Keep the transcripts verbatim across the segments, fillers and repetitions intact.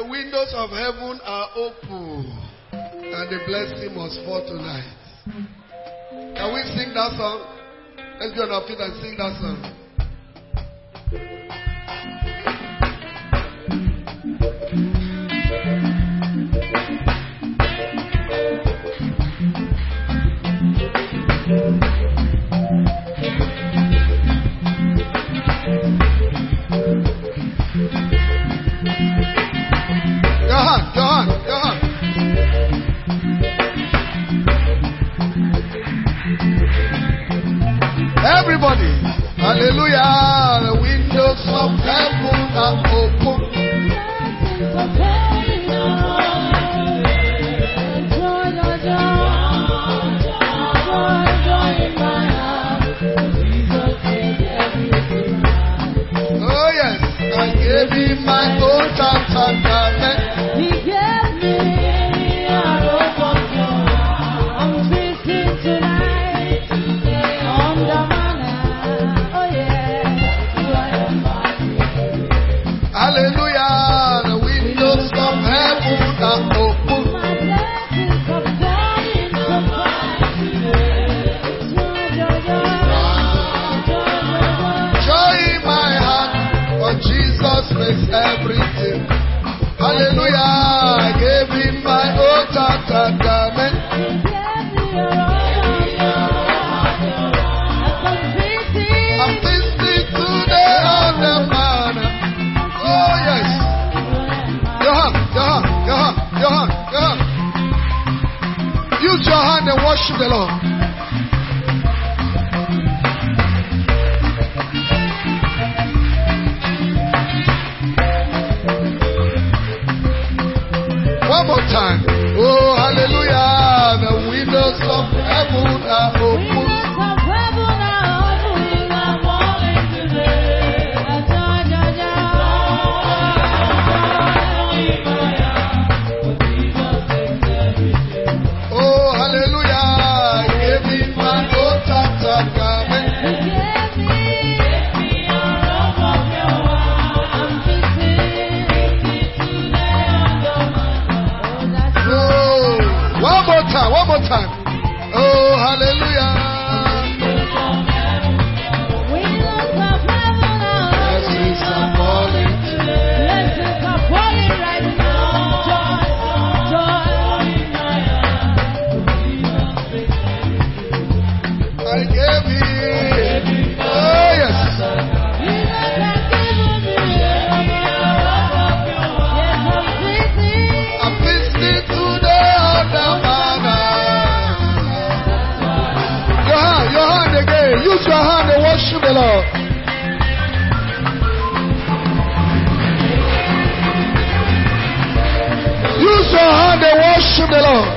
The windows of heaven are open, and the blessing must fall tonight. Can we sing that song? Let's be on our feet and sing that song. Everybody, hallelujah, the windows of heaven are open. Oh yes, I gave him my own testament. He gave me a robe of joy. I'm feasting tonight on the hallelujah, the windows of heaven are open. My blessings are falling from joy in my heart, for Jesus makes everything. Hallelujah, I gave him my own testament. I'm feasting today on the manna. Oh yes. Your hand, your hand, your hand, your hand, your hand. Use your hand and worship the Lord. One more time. Oh hallelujah. The windows of heaven are open. One more time. Oh, hallelujah. Blessings are falling. Blessings are falling right now. Joy, joy. I gave it. Oh, yes. I'm listening today on the manna. Use your hand and worship the Lord. Use your hand and worship the Lord.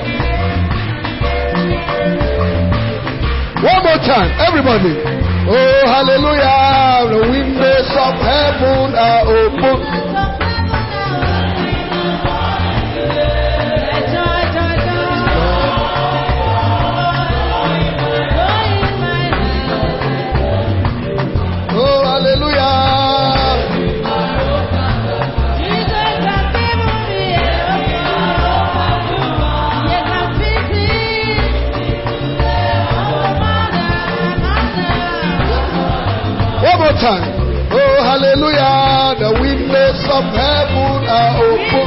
One more time, everybody. Oh, hallelujah. The windows of heaven are open. Time. Oh, hallelujah. The windows of heaven are open.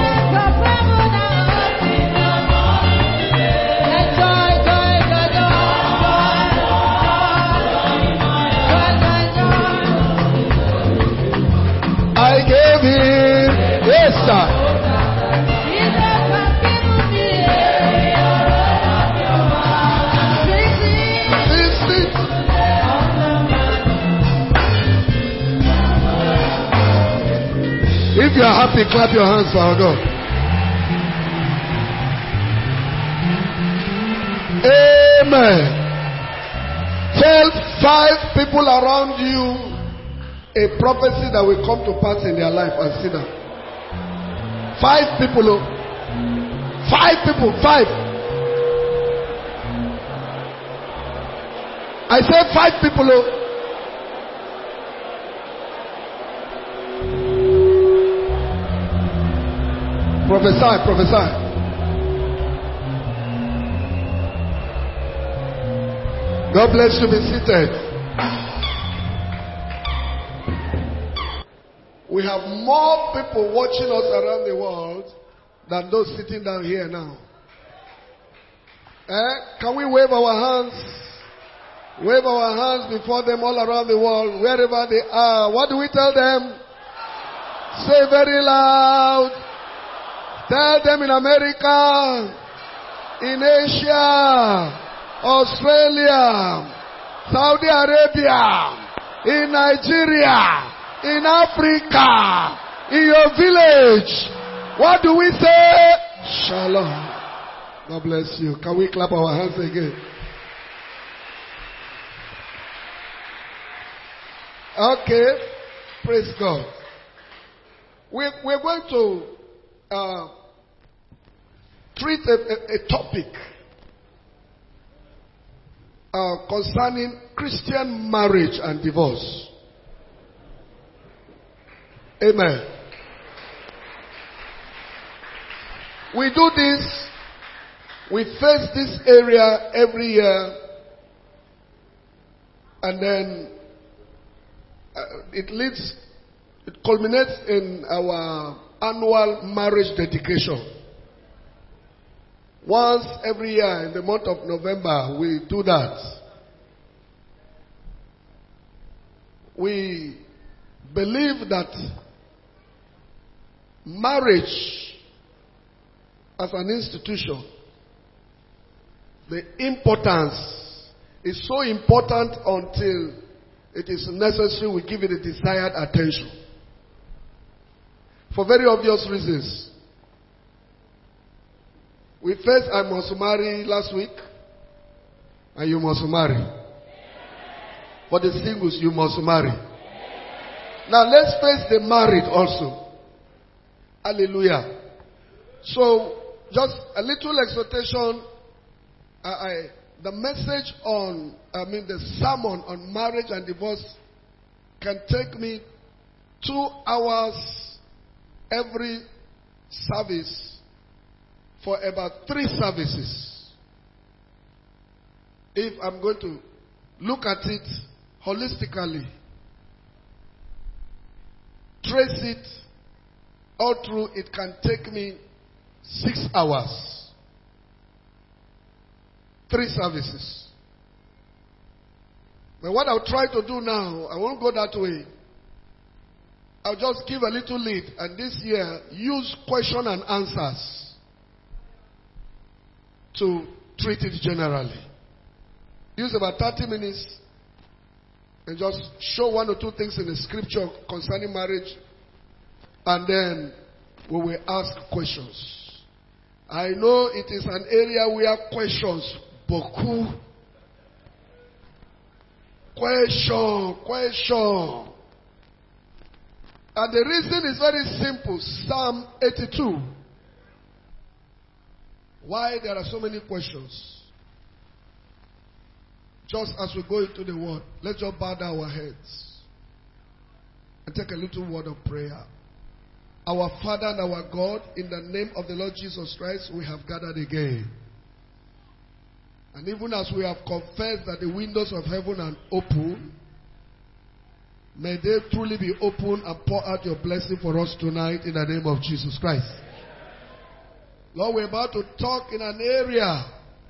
I gave him, yes, sir. If you are happy, clap your hands for our God. Amen. Tell five people around you a prophecy that will come to pass in their life and see them. Five people. Oh. Five people. Five. I said five people. Oh. Prophesy, prophesy. God bless you. Be seated. We have more people watching us around the world than those sitting down here now. Eh? Can we wave our hands? Wave our hands before them all around the world, wherever they are. What do we tell them? Say very loud. Tell them in America, in Asia, Australia, Saudi Arabia, in Nigeria, in Africa, in your village. What do we say? Shalom. God bless you. Can we clap our hands again? Okay. Praise God. We're, we're going to uh, treat a, a, a topic Uh, concerning Christian marriage and divorce. Amen. We do this, we face this area every year, and then uh, it leads, it culminates in our annual marriage dedication. Once every year in the month of November, we do that. We believe that marriage as an institution, the importance is so important until it is necessary we give it the desired attention. For very obvious reasons. We first, I must marry last week, and you must marry. For the singles, you must marry. Now let's face the married also. Hallelujah. So, just a little exhortation. I, I, the message on, I mean the sermon on marriage and divorce can take me two hours every service for about three services. If I'm going to look at it holistically, trace it all through, it can take me six hours. Three services. But what I'll try to do now, I won't go that way. I'll just give a little lead, and this year, use question and answers to treat it generally. Use about thirty minutes and just show one or two things in the scripture concerning marriage, and then we will ask questions. I know it is an area where questions, beaucoup, question, question. And the reason is very simple. Psalm eighty-two. Why there are so many questions? Just as we go into the word, let's just bow down our heads and take a little word of prayer. Our Father and our God, in the name of the Lord Jesus Christ, we have gathered again. And even as we have confessed that the windows of heaven are open, may they truly be open and pour out your blessing for us tonight in the name of Jesus Christ. Lord, we're about to talk in an area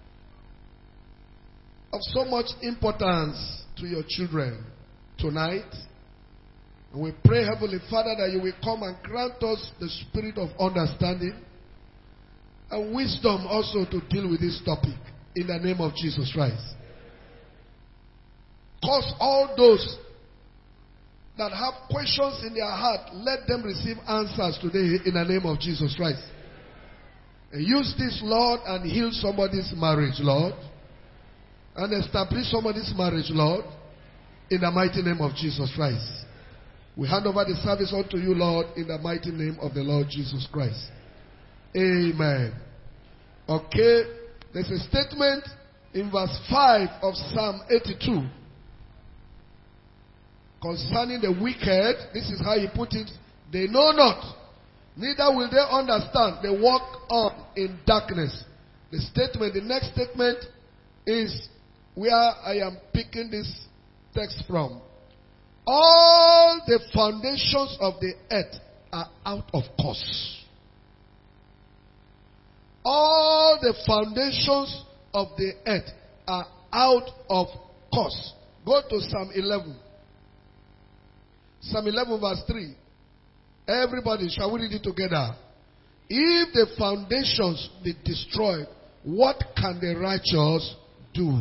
of so much importance to your children tonight. And we pray, Heavenly Father, that you will come and grant us the spirit of understanding and wisdom also to deal with this topic in the name of Jesus Christ. Cause all those that have questions in their heart, let them receive answers today in the name of Jesus Christ. And use this, Lord, and heal somebody's marriage, Lord. And establish somebody's marriage, Lord, in the mighty name of Jesus Christ. We hand over the service unto you, Lord, in the mighty name of the Lord Jesus Christ. Amen. Okay. There's a statement in verse five of Psalm eighty-two concerning the wicked. This is how he put it. They know not neither will they understand. They walk on in darkness. The statement, the next statement is where I am picking this text from. All the foundations of the earth are out of course. All the foundations of the earth are out of course. Go to Psalm eleven. Psalm eleven verse three. Everybody, shall we read it together? If the foundations be destroyed, what can the righteous do?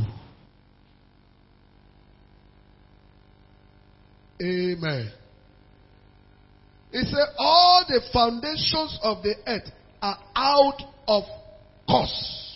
Amen. It said all the foundations of the earth are out of course.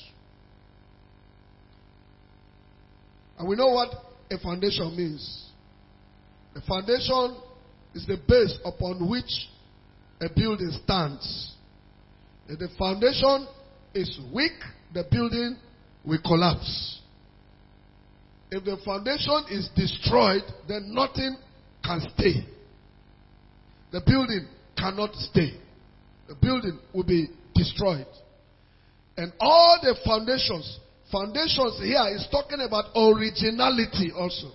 And we know what a foundation means. A foundation is the base upon which a building stands. If the foundation is weak, the building will collapse. If the foundation is destroyed, then nothing can stay. The building cannot stay. The building will be destroyed. And all the foundations, foundations here is talking about originality also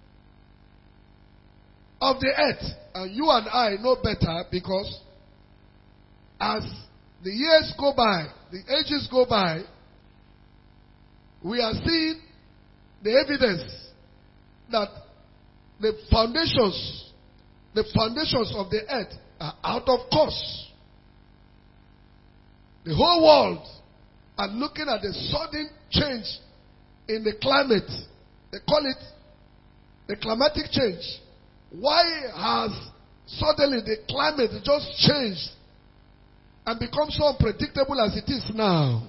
of the earth. And you and I know better, because as the years go by, the ages go by, we are seeing the evidence that the foundations, the foundations of the earth are out of course. The whole world are looking at the sudden change in the climate. They call it the climatic change. Why has suddenly the climate just changed and become so unpredictable as it is now?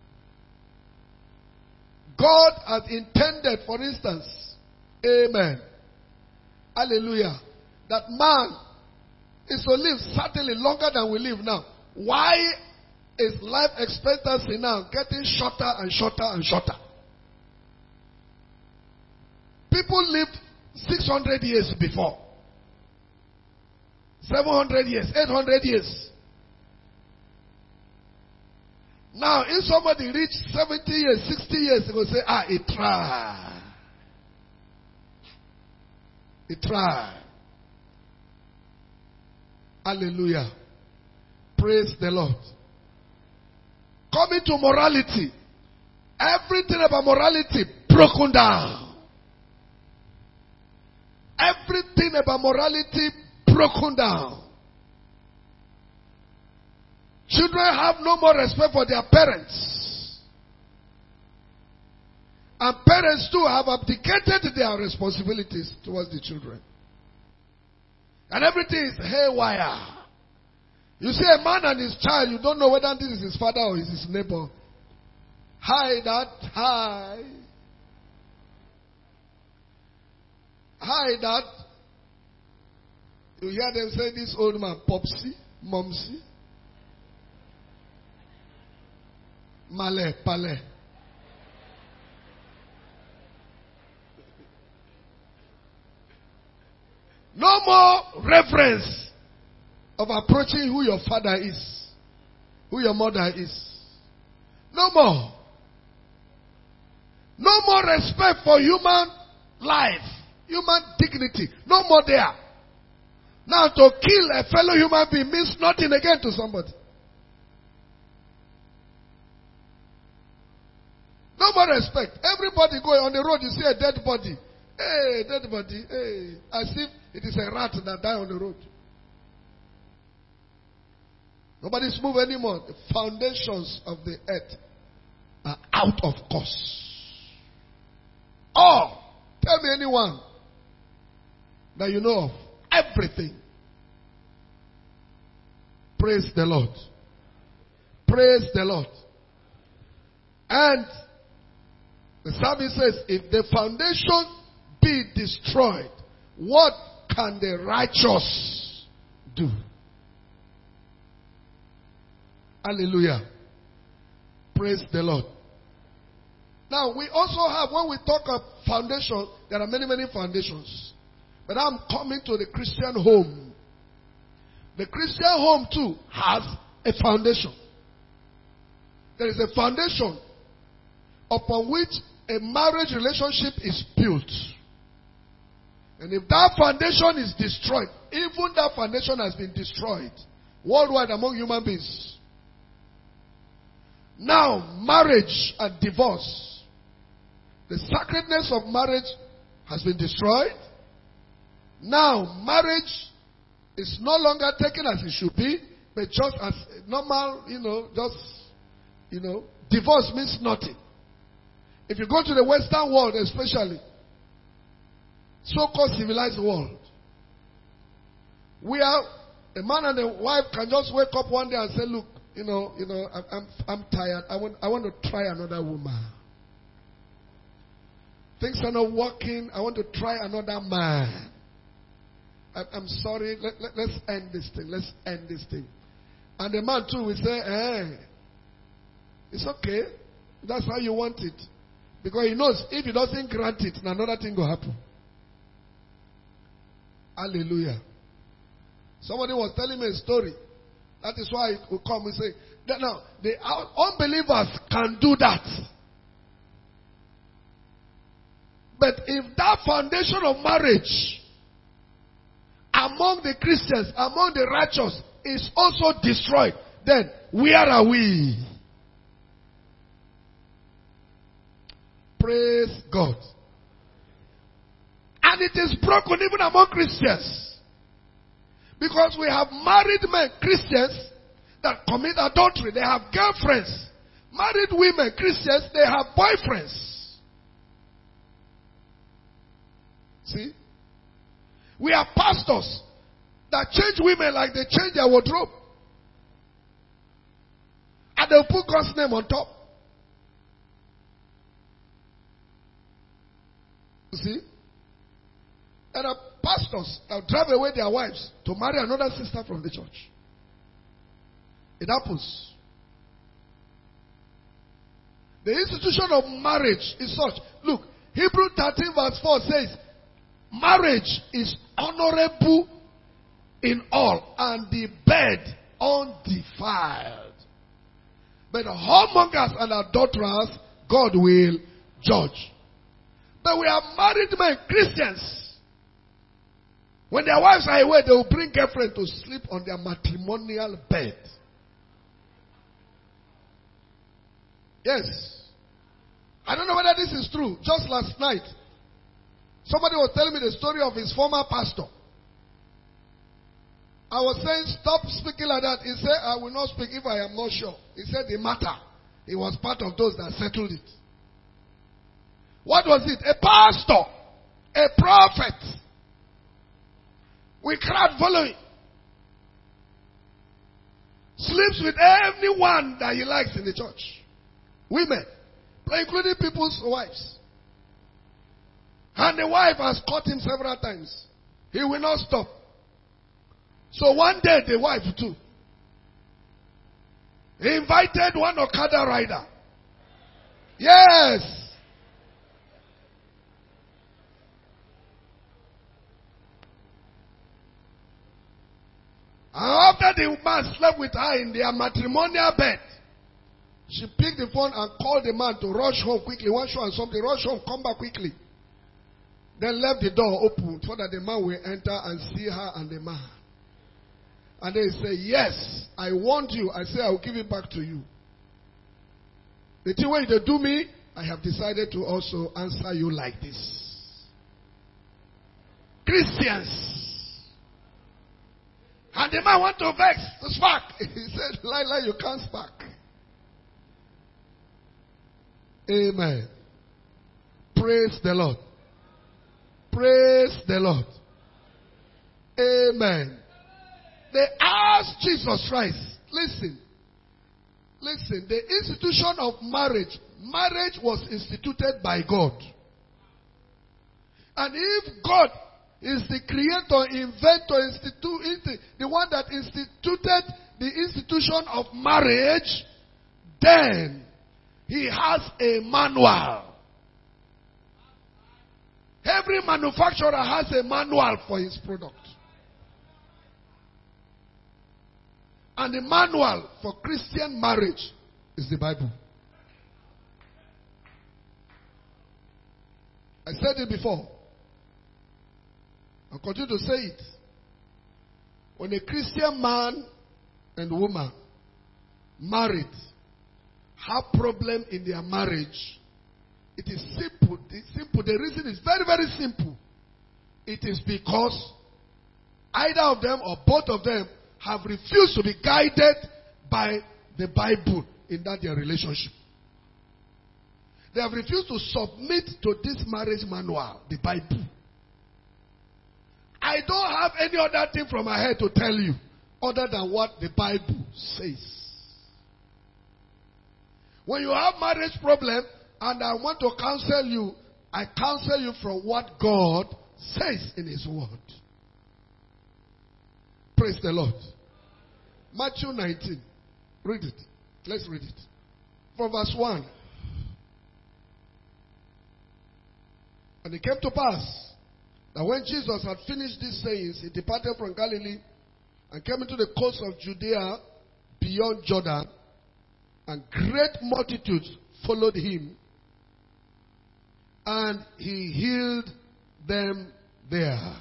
God had intended, for instance, amen, hallelujah, that man is to live certainly longer than we live now. Why is life expectancy now getting shorter and shorter and shorter? People lived six hundred years before, seven hundred years, eight hundred years. Now, if somebody reach seventy years, sixty years, they will say, ah, he tried. He tried. Hallelujah. Praise the Lord. Coming to morality. Everything about morality broken down. Everything about morality broken down. Children have no more respect for their parents. And parents too have abdicated their responsibilities towards the children. And everything is haywire. You see a man and his child, you don't know whether this is his father or is his neighbor. Hi, Dad. Hi. Hi, Dad. You hear them say this old man, Popsy, Momsy. Male, pale. No more reverence of approaching who your father is, who your mother is. No more. No more respect for human life, human dignity. No more there. Now to kill a fellow human being means nothing again to somebody. No more respect. Everybody going on the road, you see a dead body. Hey, dead body. Hey, as if it is a rat that died on the road. Nobody's moving anymore. The foundations of the earth are out of course. Oh, tell me anyone that you know of. Everything. Praise the Lord. Praise the Lord. And the psalmist says, if the foundation be destroyed, what can the righteous do? Hallelujah. Praise the Lord. Now, we also have, when we talk of foundation, there are many, many foundations. But I'm coming to the Christian home. The Christian home too has a foundation. There is a foundation upon which a marriage relationship is built. And if that foundation is destroyed, even that foundation has been destroyed worldwide among human beings. Now, marriage and divorce, the sacredness of marriage has been destroyed. Now, marriage is no longer taken as it should be, but just as normal, you know, just, you know, divorce means nothing. If you go to the Western world especially, so-called civilized world, where a man and a wife can just wake up one day and say, look, you know, you know, I'm, I'm, I'm tired. I want, I want to try another woman. Things are not working. I want to try another man. I, I'm sorry. Let, let, let's end this thing. Let's end this thing. And the man too will say, eh, it's okay. That's how you want it. Because he knows if he doesn't grant it, another thing will happen. Hallelujah. Somebody was telling me a story. That is why it will come and say, that now, the unbelievers can do that. But if that foundation of marriage among the Christians, among the righteous, is also destroyed, then where are we? Praise God. And it is broken even among Christians. Because we have married men, Christians, that commit adultery. They have girlfriends. Married women, Christians, they have boyfriends. See? We have pastors that change women like they change their wardrobe. And they'll put God's name on top. You see? There are pastors that drive away their wives to marry another sister from the church. It happens. The institution of marriage is such. Look, Hebrews thirteen verse four says, marriage is honorable in all, and the bed undefiled. But whoremongers and adulterers, God will judge. But we are married men, Christians. When their wives are away, they will bring girlfriend to sleep on their matrimonial bed. Yes. I don't know whether this is true. Just last night, somebody was telling me the story of his former pastor. I was saying, stop speaking like that. He said, I will not speak if I am not sure. He said, the matter. He was part of those that settled it. What was it? A pastor. A prophet. With crowd following. Sleeps with anyone that he likes in the church. Women. Including people's wives. And the wife has caught him several times. He will not stop. So one day the wife too. He invited one Okada rider. Yes. And after the man slept with her in their matrimonial bed, she picked the phone and called the man to rush home quickly. Want to show and something. Rush home, come back quickly. Then left the door open so that the man will enter and see her and the man. And they say, yes, I want you. I say, I will give it back to you. The thing when they do me, I have decided to also answer you like this. Christians. And the man went to vex, to spark. He said, Lila, you can't spark. Amen. Praise the Lord. Praise the Lord. Amen. They asked Jesus Christ, listen, listen, the institution of marriage, marriage was instituted by God. And if God is the creator, inventor, institute, the one that instituted the institution of marriage, then he has a manual. Every manufacturer has a manual for his product. And the manual for Christian marriage is the Bible. I said it before. I'll continue to say it. When a Christian man and woman married have problem in their marriage, it is simple. It's simple. The reason is very, very simple. It is because either of them or both of them have refused to be guided by the Bible in that their relationship. They have refused to submit to this marriage manual, the Bible. I don't have any other thing from my head to tell you other than what the Bible says. When you have marriage problem and I want to counsel you, I counsel you from what God says in His Word. Praise the Lord. Matthew nineteen. Read it. Let's read it. From verse one. And it came to pass that when Jesus had finished these sayings, He departed from Galilee and came into the coast of Judea beyond Jordan, and great multitudes followed Him, and He healed them there.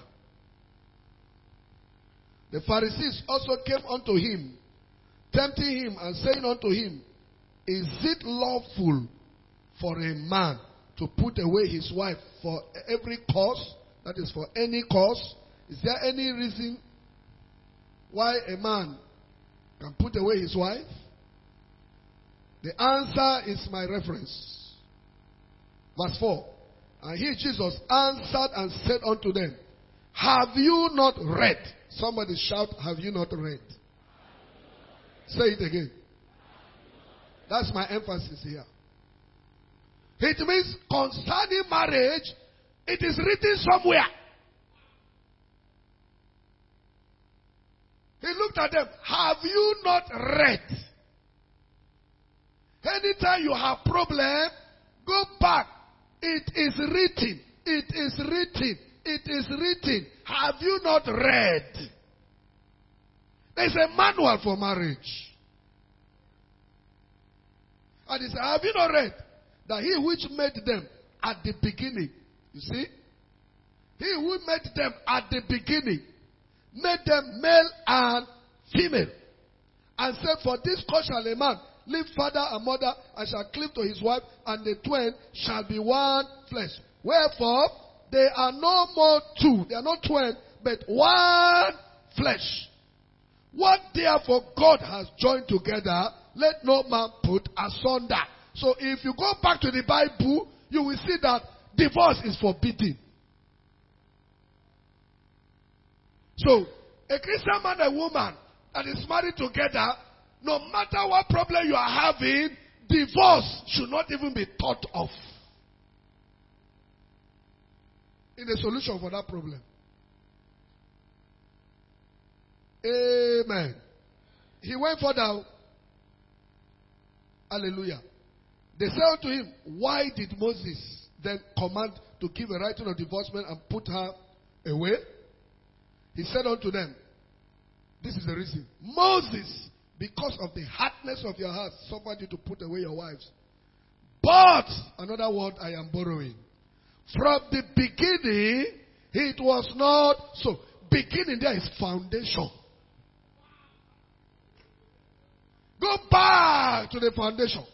The Pharisees also came unto Him, tempting Him and saying unto Him, Is it lawful for a man to put away his wife for every cause? That is, for any cause. Is there any reason why a man can put away his wife? The answer is my reference. Verse four. And He, Jesus, answered and said unto them, Have you not read? Somebody shout, Have you not read? Say it again. That's my emphasis here. It means concerning marriage, it is written somewhere. He looked at them. Have you not read? Anytime you have problem, go back. It is written. It is written. It is written. Have you not read? There's a manual for marriage. And he said, have you not read that He which made them at the beginning, you see, He who made them at the beginning, made them male and female, and said, For this cause shall a man leave father and mother, and shall cleave to his wife, and the twain shall be one flesh. Wherefore, they are no more two, they are not twain, but one flesh. What therefore God has joined together, let no man put asunder. So if you go back to the Bible, you will see that divorce is forbidden. So, a Christian man and woman that is married together, no matter what problem you are having, divorce should not even be thought of in the solution for that problem. Amen. He went further. Hallelujah. They said unto him, Why did Moses then command to give a writing of divorcement and put her away? He said unto them, This is the reason. Moses, because of the hardness of your heart, suffered you to put away your wives. But, another word I am borrowing, from the beginning, it was not so. Beginning there is foundation. Go back to the foundation.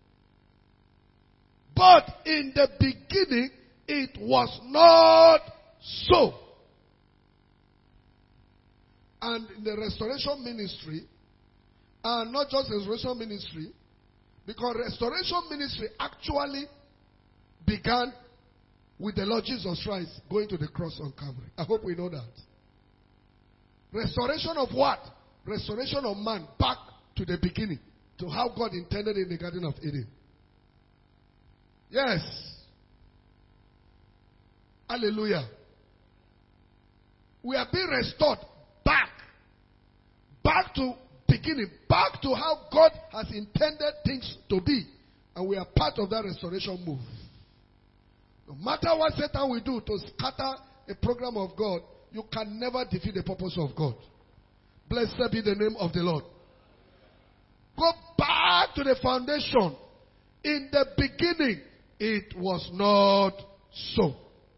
But in the beginning, it was not so. And in the restoration ministry, and not just restoration ministry, because restoration ministry actually began with the Lord Jesus Christ going to the cross on Calvary. I hope we know that. Restoration of what? Restoration of man back to the beginning, to how God intended in the Garden of Eden. Yes. Hallelujah. We are being restored back. Back to beginning. Back to how God has intended things to be. And we are part of that restoration move. No matter what Satan will do to scatter a program of God, you can never defeat the purpose of God. Blessed be the name of the Lord. Go back to the foundation. In the beginning, it was not so.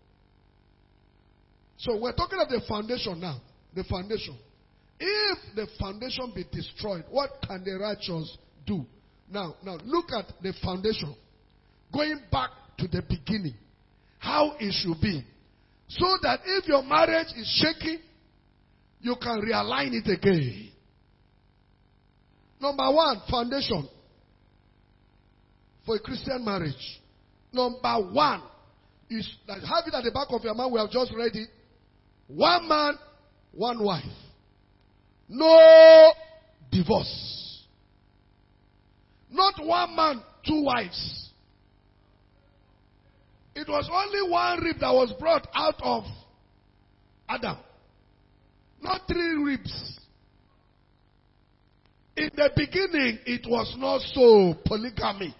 So we're talking of the foundation now. The foundation. If the foundation be destroyed, what can the righteous do? Now, now look at the foundation. Going back to the beginning. How it should be. So that if your marriage is shaky, you can realign it again. Number one, foundation for a Christian marriage. Number one is, like, have it at the back of your mind. We have just read it. One man, one wife. No divorce. Not one man, two wives. It was only one rib that was brought out of Adam. Not three ribs. In the beginning, it was not so. Polygamy.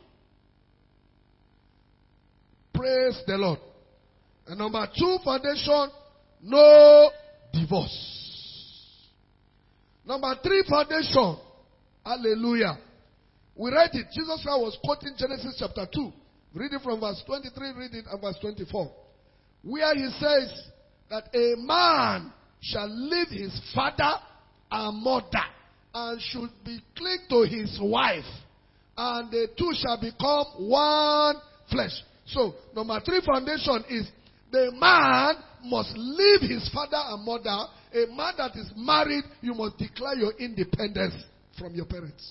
Praise the Lord. And number two, foundation, no divorce. Number three, foundation, hallelujah. We read it. Jesus Christ was quoting Genesis chapter two. Read it from verse twenty-three, read it at verse twenty-four. Where he says that a man shall leave his father and mother and should be clean to his wife, and the two shall become one flesh. So, number three foundation is the man must leave his father and mother. A man that is married, you must declare your independence from your parents.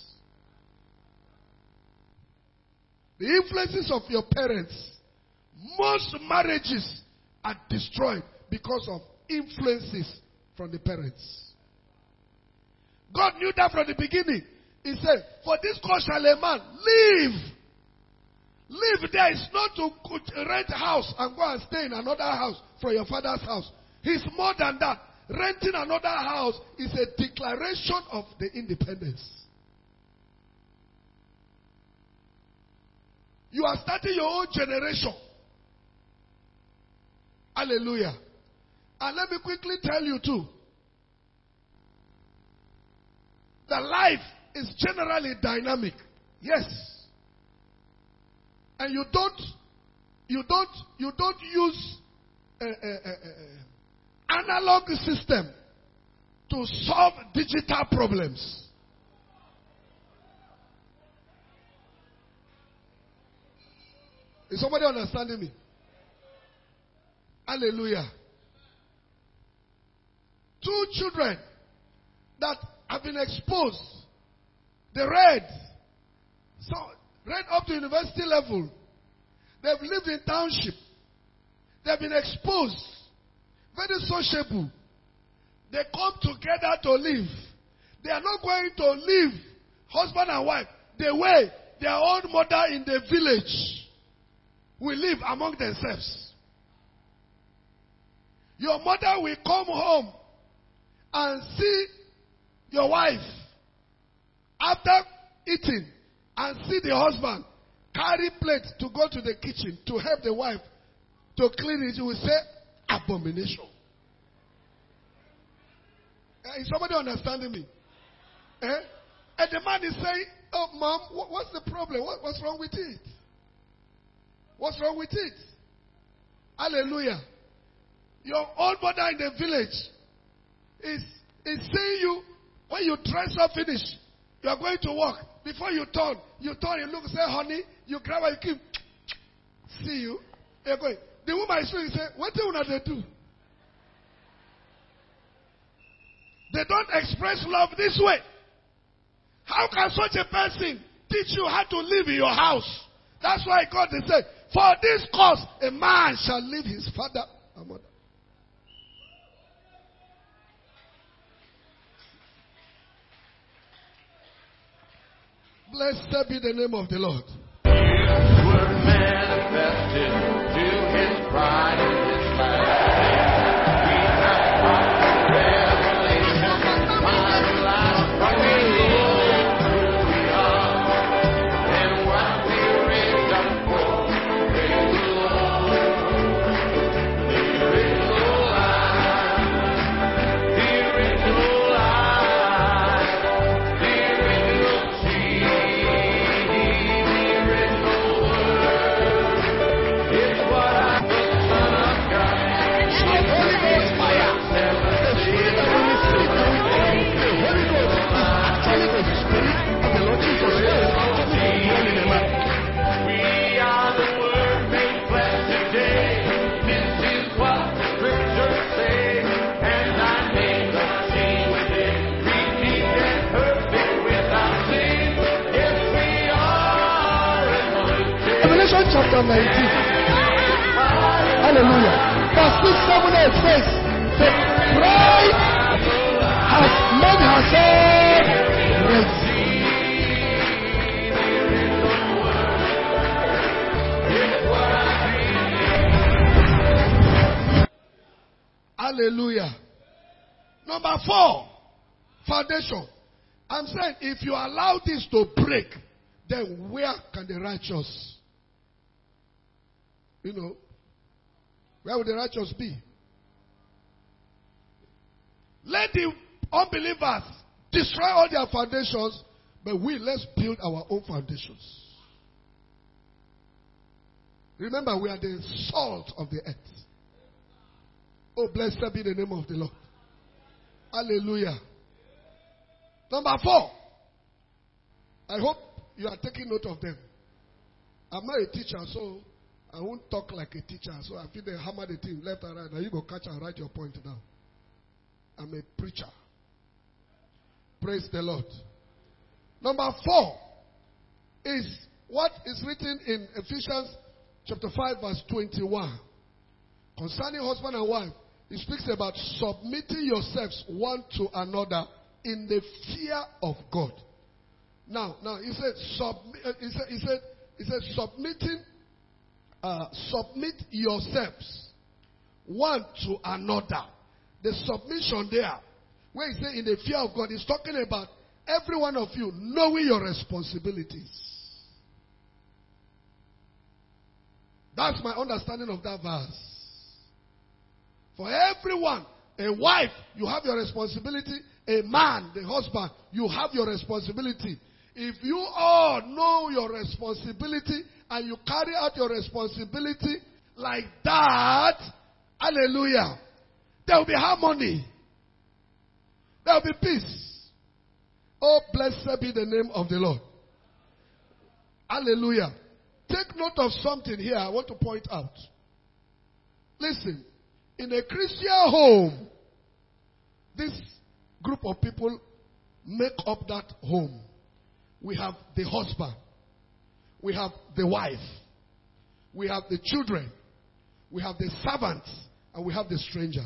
The influences of your parents, most marriages are destroyed because of influences from the parents. God knew that from the beginning. He said, for this cause shall a man live. Live there is not to rent a house and go and stay in another house from your father's house. It's more than that. Renting another house is a declaration of the independence. You are starting your own generation. Hallelujah. And let me quickly tell you too. that life is generally dynamic. Yes. And you don't, you don't, you don't use a, a, a, a analog system to solve digital problems. Is somebody understanding me? Hallelujah. Two children that have been exposed, they read, so read up to university level. They've lived in township. They've been exposed, very sociable. They come together to live. They are not going to live husband and wife the way their own mother in the village will live among themselves. Your mother will come home and see your wife after eating and see the husband carry plates to go to the kitchen to help the wife to clean it. You will say, abomination. Is somebody understanding me? Eh? And the man is saying, oh, mom, what's the problem? What, what's wrong with it? What's wrong with it? Hallelujah. Your old mother in the village is, is seeing you when you dress up finish. You are going to work. Before you turn, you turn, you look, say, honey, you grab her, you keep, see you. You're going. The woman is saying, what do they do? They don't express love this way. How can such a person teach you how to live in your house? That's why God said, for this cause, a man shall leave his father and mother. Blessed be the name of the Lord. Were manifested to his pride and his life. We have brought revelation, my life, what we live, who we are, and what we raised up for. Praise the Lord. There is no lie. There is no lie. There is no cheat. chapter nineteen. Hallelujah. Verse six, seven, eight says, the bride has made herself ready. Hallelujah. Number four, foundation. I'm saying if you allow this to break, then where can the righteous, you know, where will the righteous be? Let the unbelievers destroy all their foundations, but we, let's build our own foundations. Remember, we are the salt of the earth. Oh, blessed be the name of the Lord. Hallelujah. Number four. I hope you are taking note of them. I'm not a teacher, so I won't talk like a teacher. So I feel they hammer the thing left and right. Now you go catch and write your point down. I'm a preacher. Praise the Lord. Number four is what is written in Ephesians chapter five, verse twenty-one. Concerning husband and wife, it speaks about submitting yourselves one to another in the fear of God. Now, now he said, submit, uh, he said, he said, he said, submitting, uh, submit yourselves one to another. The submission there, where he said in the fear of God, he's talking about every one of you knowing your responsibilities. That's my understanding of that verse. For everyone, a wife, you have your responsibility. A man, the husband, you have your responsibility. If you all know your responsibility and you carry out your responsibility like that, hallelujah, there will be harmony. There will be peace. Oh, blessed be the name of the Lord. Hallelujah. Take note of something here I want to point out. Listen. In a Christian home, this group of people make up that home. We have the husband. We have the wife. We have the children. We have the servants. And we have the strangers.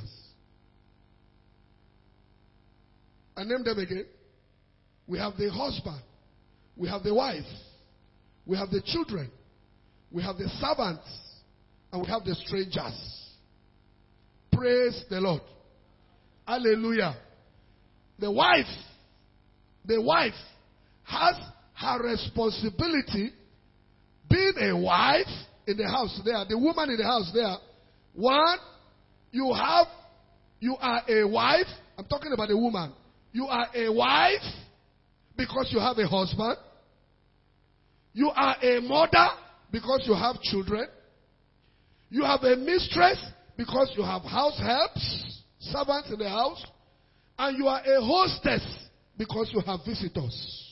I name them again. We have the husband. We have the wife. We have the children. We have the servants. And we have the strangers. Praise the Lord. Hallelujah. The wife, the wife has her responsibility being a wife in the house there, the woman in the house there. One, you have, you are a wife. I'm talking about a woman. You are a wife because you have a husband. You are a mother because you have children. You have a mistress because you have house helps, servants in the house. And you are a hostess because you have visitors.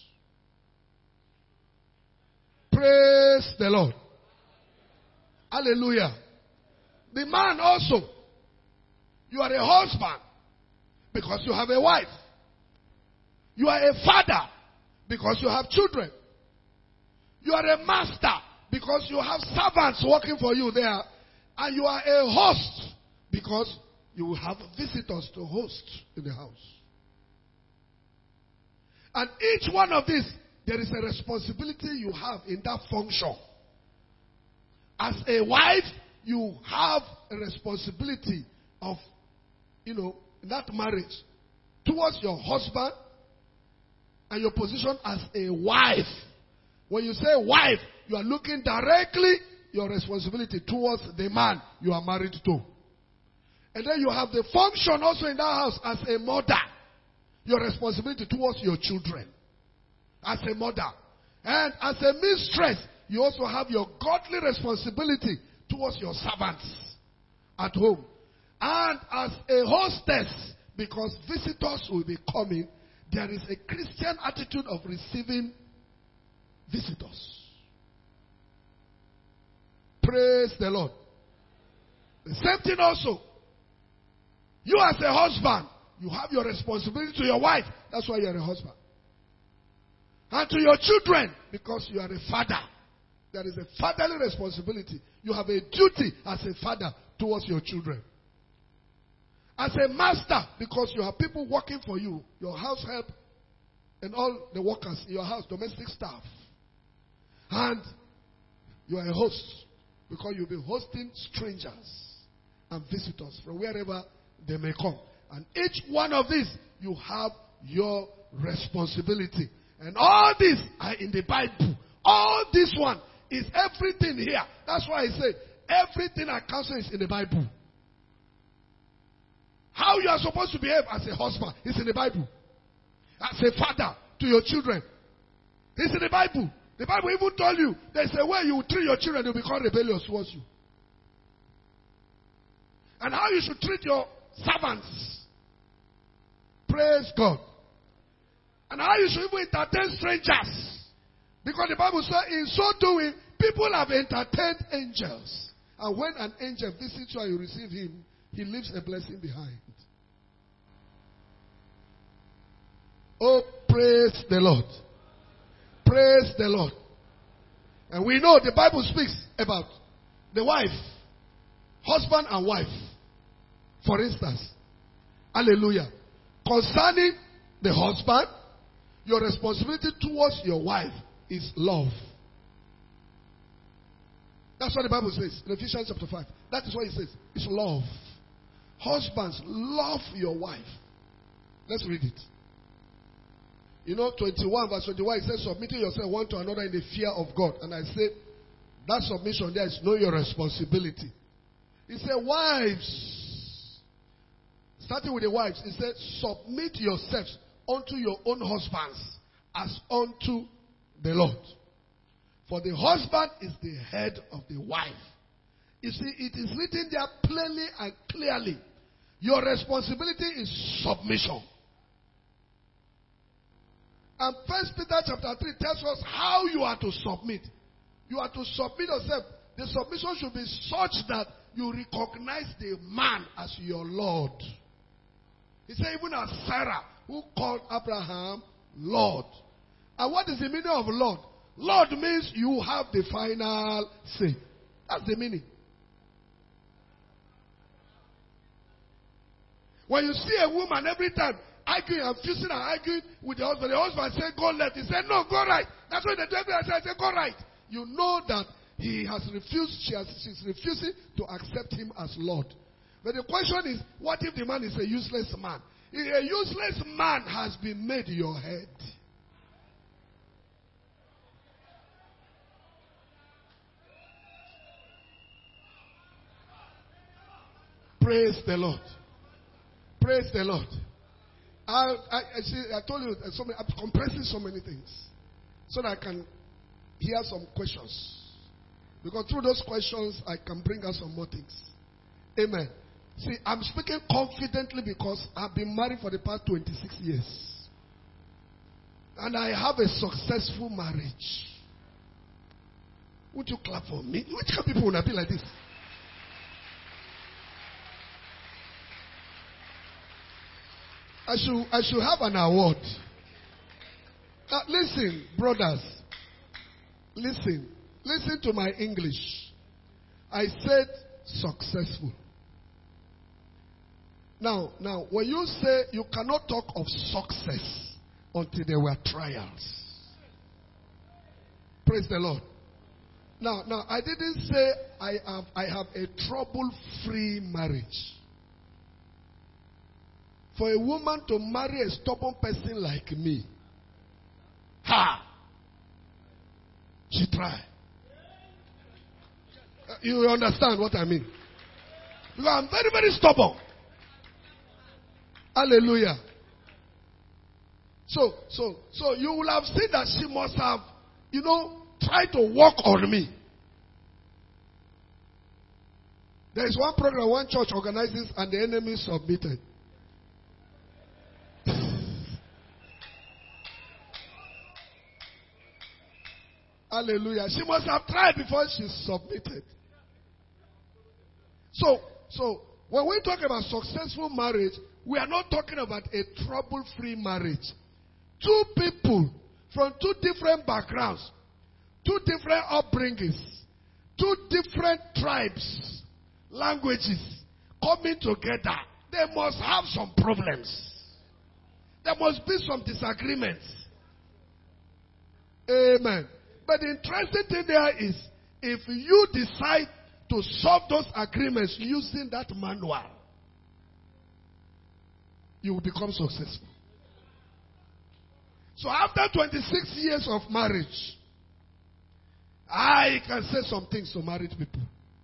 Praise the Lord. Hallelujah. The man also, you are a husband because you have a wife. You are a father because you have children. You are a master because you have servants working for you there. And you are a host because you will have visitors to host in the house. And each one of these, there is a responsibility you have in that function. As a wife, you have a responsibility of, you know, in that marriage towards your husband and your position as a wife. When you say wife, you are looking directly your responsibility towards the man you are married to. And then you have the function also in that house as a mother. Your responsibility towards your children. As a mother. And as a mistress, you also have your godly responsibility towards your servants at home. And as a hostess, because visitors will be coming, there is a Christian attitude of receiving visitors. Praise the Lord. The same thing also. You as a husband, you have your responsibility to your wife. That's why you are a husband. And to your children, because you are a father. There is a fatherly responsibility. You have a duty as a father towards your children. As a master, because you have people working for you, your house help, and all the workers in your house, domestic staff. And you are a host, because you'll be hosting strangers and visitors from wherever they may come. And each one of these, you have your responsibility. And all these are in the Bible. All this one is everything here. That's why I say everything I counsel is in the Bible. How you are supposed to behave as a husband is in the Bible. As a father to your children, it's in the Bible. The Bible even told you there's a way you will treat your children, they'll become rebellious towards you. And how you should treat your servants. Praise God. And how you should even entertain strangers. Because the Bible says in so doing, people have entertained angels. And when an angel visits you and you receive him, he leaves a blessing behind. Oh, praise the Lord. Praise the Lord. And we know the Bible speaks about the wife, husband and wife. For instance, hallelujah. Concerning the husband, your responsibility towards your wife is love. That's what the Bible says in Ephesians chapter five. That is what it says. It's love. Husbands, love your wife. Let's read it. You know, twenty-one verse twenty-one, it says, submitting yourself one to another in the fear of God. And I say, that submission there is know your responsibility. He said, wives, starting with the wives, he said, submit yourselves unto your own husbands as unto the Lord. For the husband is the head of the wife. You see, it is written there plainly and clearly. Your responsibility is submission. And First Peter chapter three tells us how you are to submit. You are to submit yourself. The submission should be such that you recognize the man as your Lord. He said, even as Sarah, who called Abraham Lord. And what is the meaning of Lord? Lord means you have the final say. That's the meaning. When you see a woman every time arguing and fusing and arguing with the husband, the husband said, go left. He said, no, go right. That's what the devil said, say, go right. You know that he has refused, she has, she's refusing to accept him as Lord. But the question is, what if the man is a useless man? If a useless man has been made your head. Praise the Lord. Praise the Lord. I, I, I, see, I told you so many, I'm compressing so many things so that I can hear some questions. Because through those questions, I can bring out some more things. Amen. See, I'm speaking confidently because I've been married for the past twenty-six years. And I have a successful marriage. Would you clap for me? Which kind of people would be like this? I should, I should have an award. Now, listen, brothers. Listen. Listen to my English. I said successful. Now, now, when you say you cannot talk of success until there were trials. Praise the Lord. Now, now, I didn't say I have, I have a trouble-free marriage. For a woman to marry a stubborn person like me, ha! She tried. Uh, you understand what I mean? Because I'm very, very stubborn. Hallelujah. So, so, so you will have seen that she must have, you know, tried to work on me. There is one program one church organizes and the enemy submitted. Hallelujah. She must have tried before she submitted. So, so when we talk about successful marriage, we are not talking about a trouble-free marriage. Two people from two different backgrounds two different upbringings, two different tribes, languages coming together, they must have some problems. There must be some disagreements. Amen. But the interesting thing there is, if you decide to solve those agreements using that manual, you will become successful. So after twenty-six years of marriage, I can say some things to married people.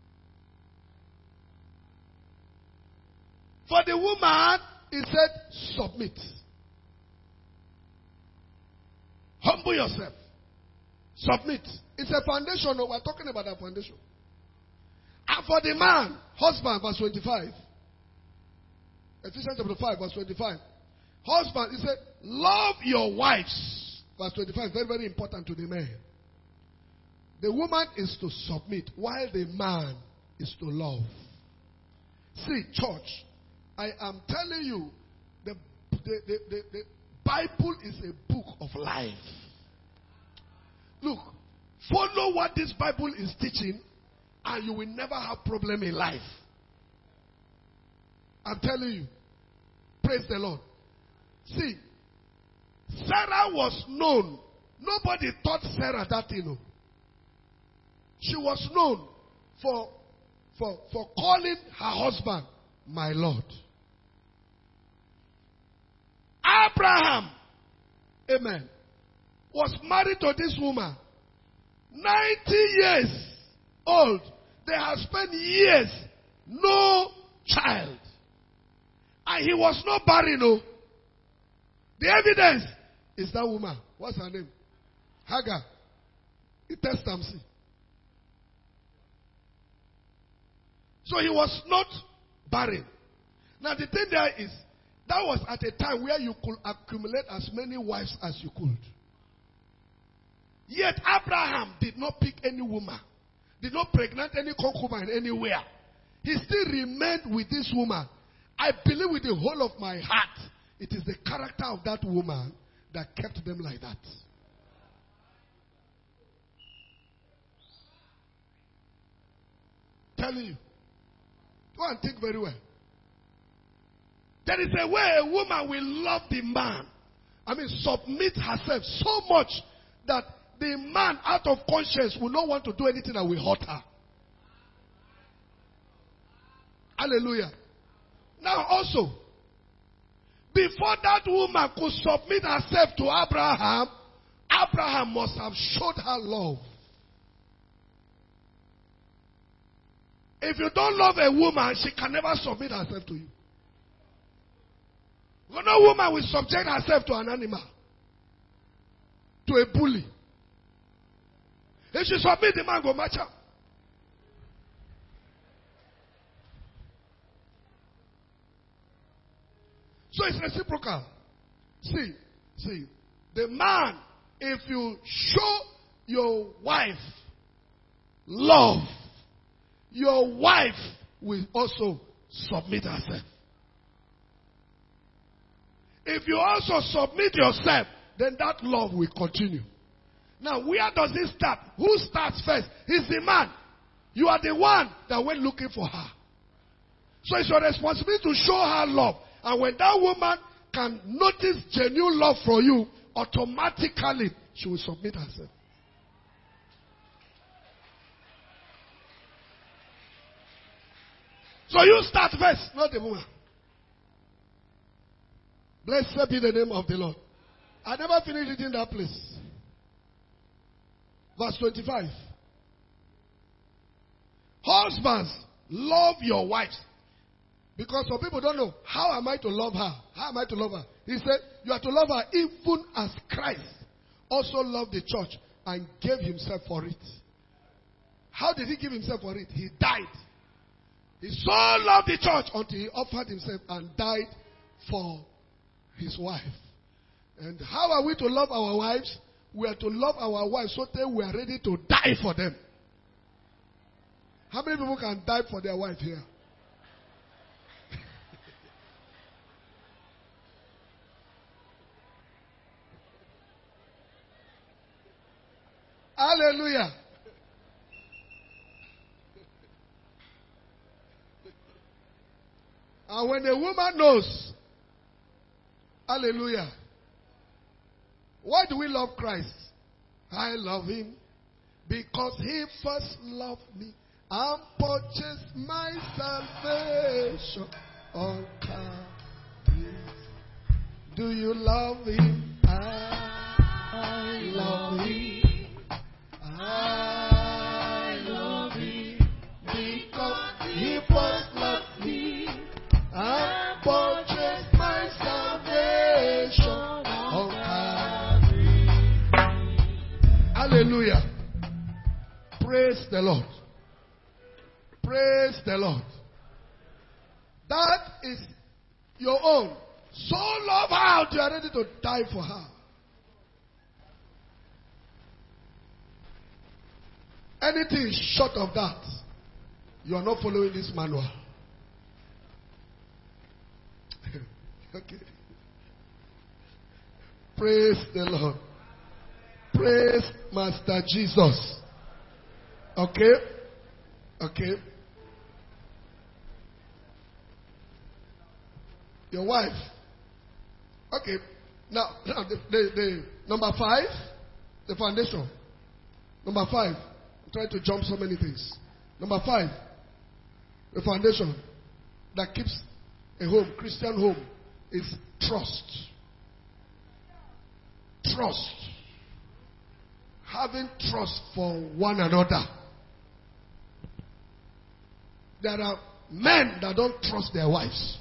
For the woman, he said, submit. Humble yourself. Submit. It's a foundation. We're talking about a foundation. And for the man, husband, verse twenty-five. Ephesians chapter five, verse twenty-five. Husband, he said, love your wives. Verse twenty-five, very, very important to the man. The woman is to submit, while the man is to love. See, church, I am telling you, the, the, the, the, the Bible is a book of life. Look, follow what this Bible is teaching, and you will never have problem in life. I'm telling you. Praise the Lord. See, Sarah was known. Nobody taught Sarah that, you know. She was known for, for, for calling her husband, my Lord. Abraham, amen, was married to this woman. ninety years old. They have spent years, no child. And he was not barren, no. The evidence is that woman. What's her name? Hagar. He tested them, see. So he was not barren. Now the thing there is, that was at a time where you could accumulate as many wives as you could. Yet Abraham did not pick any woman, did not pregnant any concubine anywhere. He still remained with this woman. I believe with the whole of my heart, it is the character of that woman that kept them like that. Telling you. Go and think very well. There is a way a woman will love the man. I mean, submit herself so much that the man, out of conscience, will not want to do anything that will hurt her. Hallelujah. Now also, before that woman could submit herself to Abraham, Abraham must have showed her love. If you don't love a woman, she can never submit herself to you. No woman will subject herself to an animal, to a bully. If she submit, the man go match up. So it's reciprocal. See, see, the man, if you show your wife love, your wife will also submit herself. If you also submit yourself, then that love will continue. Now, where does it start? Who starts first? It's the man. You are the one that went looking for her. So it's your responsibility to show her love. And when that woman can notice genuine love for you, automatically she will submit herself. So you start first, not the woman. Blessed be the name of the Lord. I never finished reading that place. Verse twenty-five. Husbands, love your wives. Because some people don't know, how am I to love her? How am I to love her? He said, you are to love her even as Christ also loved the church and gave himself for it. How did he give himself for it? He died. He so loved the church until he offered himself and died for his wife. And how are we to love our wives? We are to love our wives so that we are ready to die for them. How many people can die for their wife here? Hallelujah. Hallelujah. And when a woman knows, hallelujah, why do we love Christ? I love him because he first loved me and purchased my salvation on Calvary. Do you love him? I love him. I love him because he first loved me and purchased my salvation on Calvary. Hallelujah. Praise the Lord. Praise the Lord. That is your own. So love her, you are ready to die for her. Anything short of that, you are not following this manual. Okay. Praise the Lord. Praise Master Jesus. Okay? Okay. Your wife. Okay. Now, now the, the, the number five, the foundation. Number five. I'm trying to jump so many things. Number five, the foundation that keeps a home, Christian home, is trust. Trust. Having trust for one another. There are men that don't trust their wives.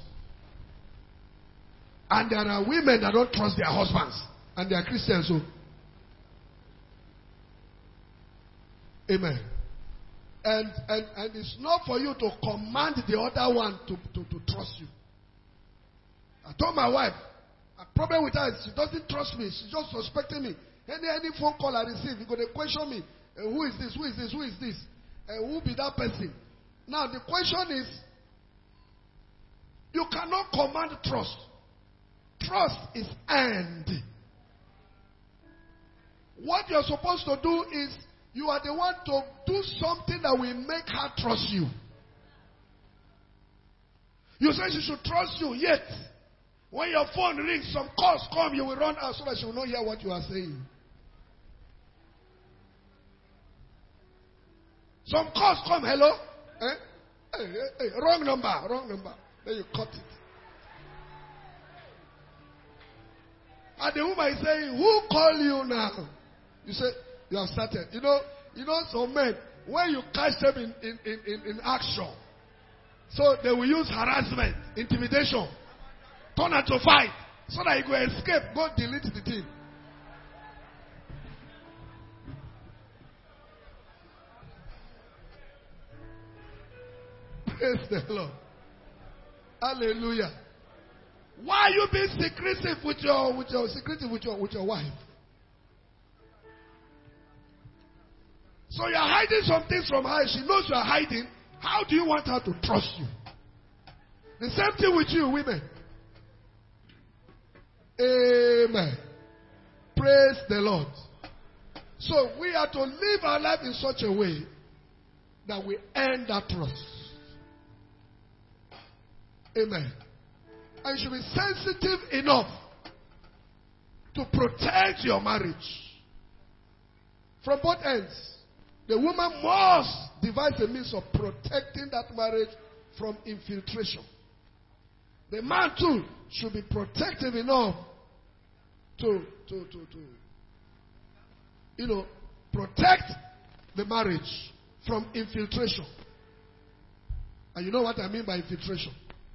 And there are women that don't trust their husbands. And they are Christians. So. Amen. And, and, and it's not for you to command the other one to, to, to trust you. I told my wife, a problem with her is she doesn't trust me. She's just suspecting me. Any, any phone call I receive, you're going to question me. Uh, who is this? Who is this? Who is this? Uh, who be that person? Now, the question is, you cannot command trust. Trust is earned. What you're supposed to do is, you are the one to do something that will make her trust you. You say she should trust you, yet when your phone rings, some calls come, you will run out so that she will not hear what you are saying. Some calls come, hello? Eh? Hey, hey, hey, wrong number, wrong number. Then you cut it. And the woman is saying, who call you now? You say, you have started. You know, you know some men, when you catch them in, in, in, in action, so they will use harassment, intimidation, turn her to fight, so that you go escape, go delete the thing. Praise the Lord. Hallelujah. Why are you being secretive with your with your secretive with your with your wife? So you are hiding some things from her. She knows you are hiding. How do you want her to trust you? The same thing with you, women. Amen. Praise the Lord. So we are to live our life in such a way that we earn that trust. Amen. And you should be sensitive enough to protect your marriage from both ends. The woman must devise a means of protecting that marriage from infiltration. The man too should be protective enough to, to, to, to you know, protect the marriage from infiltration. And you know what I mean by infiltration?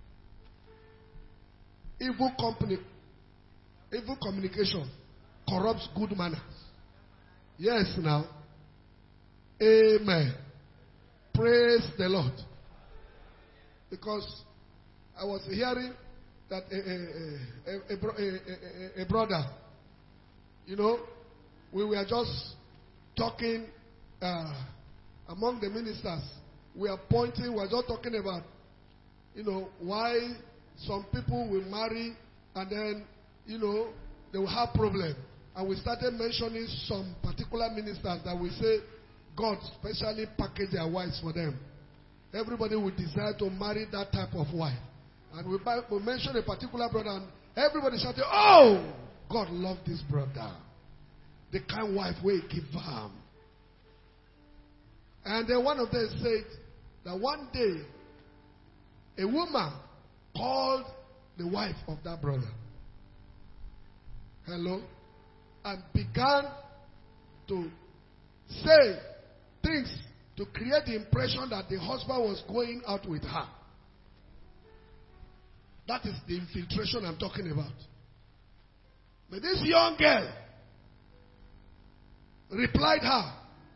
Evil company, evil communication corrupts good manners. Yes, now. Amen. Praise the Lord. Because I was hearing that a, a, a, a, a, a brother, you know, we were just talking uh, among the ministers. We are pointing, we are just talking about, you know, why some people will marry and then, you know, they will have problems. and we started mentioning some particular ministers that we say God specially packaged their wives for them. Everybody would desire to marry that type of wife. And we, we mentioned a particular brother, and everybody shouted, oh, God loved this brother. The kind wife we give him. And then one of them said that one day, a woman called the wife of that brother. Hello? And began to say things to create the impression that the husband was going out with her. That is the infiltration I'm talking about. But this young girl replied her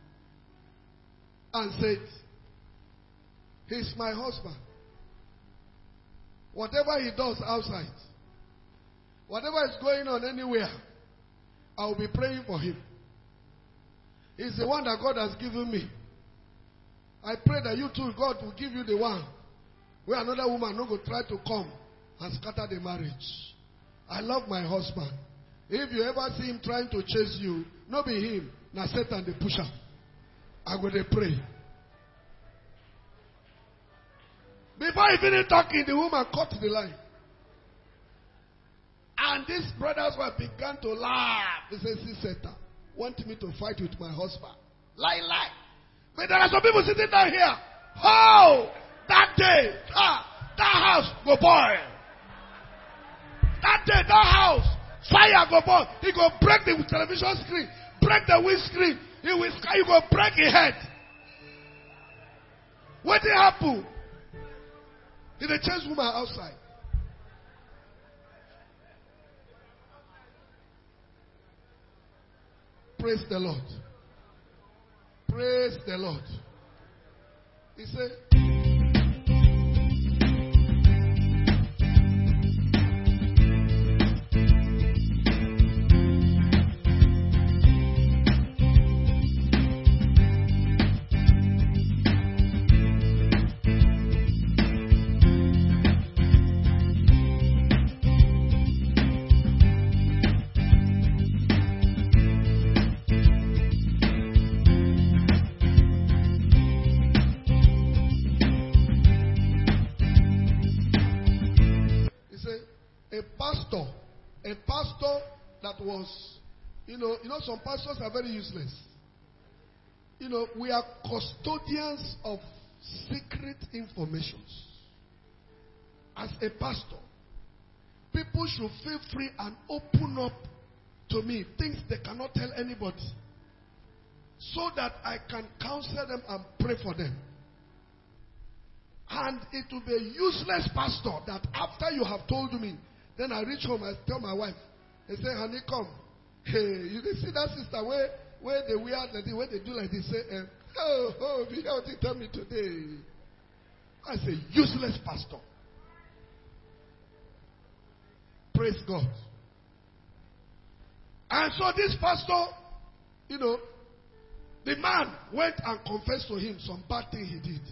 and said, he's my husband. Whatever he does outside, whatever is going on anywhere, I will be praying for him. He's the one that God has given me. I pray that you too, God will give you the one where another woman not going to try to come and scatter the marriage. I love my husband. If you ever see him trying to chase you, not be him, now Satan the pusher. I'm going to pray. Before he finished talking, the woman cut the line. And these brothers were began to laugh. He said, see, Satan, want me to fight with my husband. Lie, lie. But there are some people sitting down here. Oh, that day, ah, that house go boil. That day, that house, fire go boil. He go break the television screen, break the windscreen. He will sky, you go break his head. What did happen? He they chase woman outside. Praise the Lord. Praise the Lord. He said, was, you know, you know, some pastors are very useless. You know, we are custodians of secret informations. As a pastor, people should feel free and open up to me things they cannot tell anybody, so that I can counsel them and pray for them. And it will be a useless pastor that after you have told me, then I reach home and tell my wife, they say, honey, come. Hey, you can see that sister where, where they wear like this, where they do like this, say, um, oh, oh, you know what you tell me today. I say, useless pastor. Praise God. And so this pastor, you know, the man went and confessed to him some bad thing he did.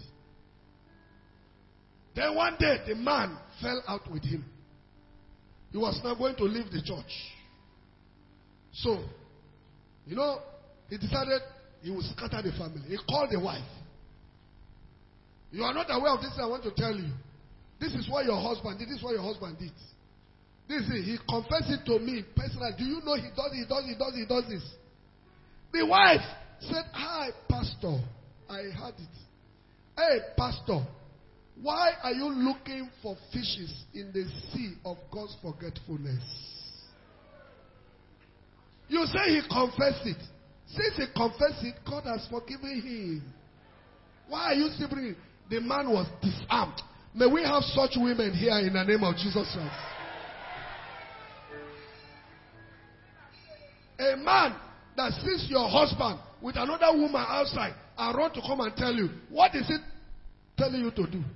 Then one day, the man fell out with him. He was now going to leave the church. So, you know, he decided he would scatter the family. He called the wife. You are not aware of this, I want to tell you. This is what your husband did. This is what your husband did. This is, he confessed it to me personally. Do you know he does it, he does it, he does it, he does this? The wife said, hi, pastor. I heard it. Hey, pastor. Why are you looking for fishes in the sea of God's forgetfulness? You say he confessed it. Since he confessed it, God has forgiven him. Why are you still bringing? The man was disarmed. May we have such women here in the name of Jesus Christ. A man that sees your husband with another woman outside and run to come and tell you, what is it telling you to do?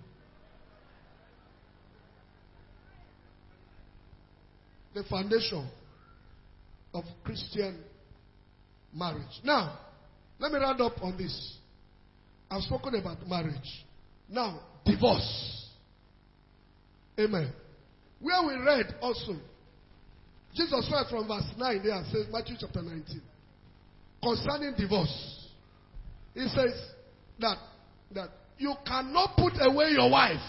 The foundation of Christian marriage. Now, let me round up on this. I've spoken about marriage. Now, divorce. Amen. Where we read also Jesus read from verse nine there, says Matthew chapter nineteen. Concerning divorce. He says that, that you cannot put away your wife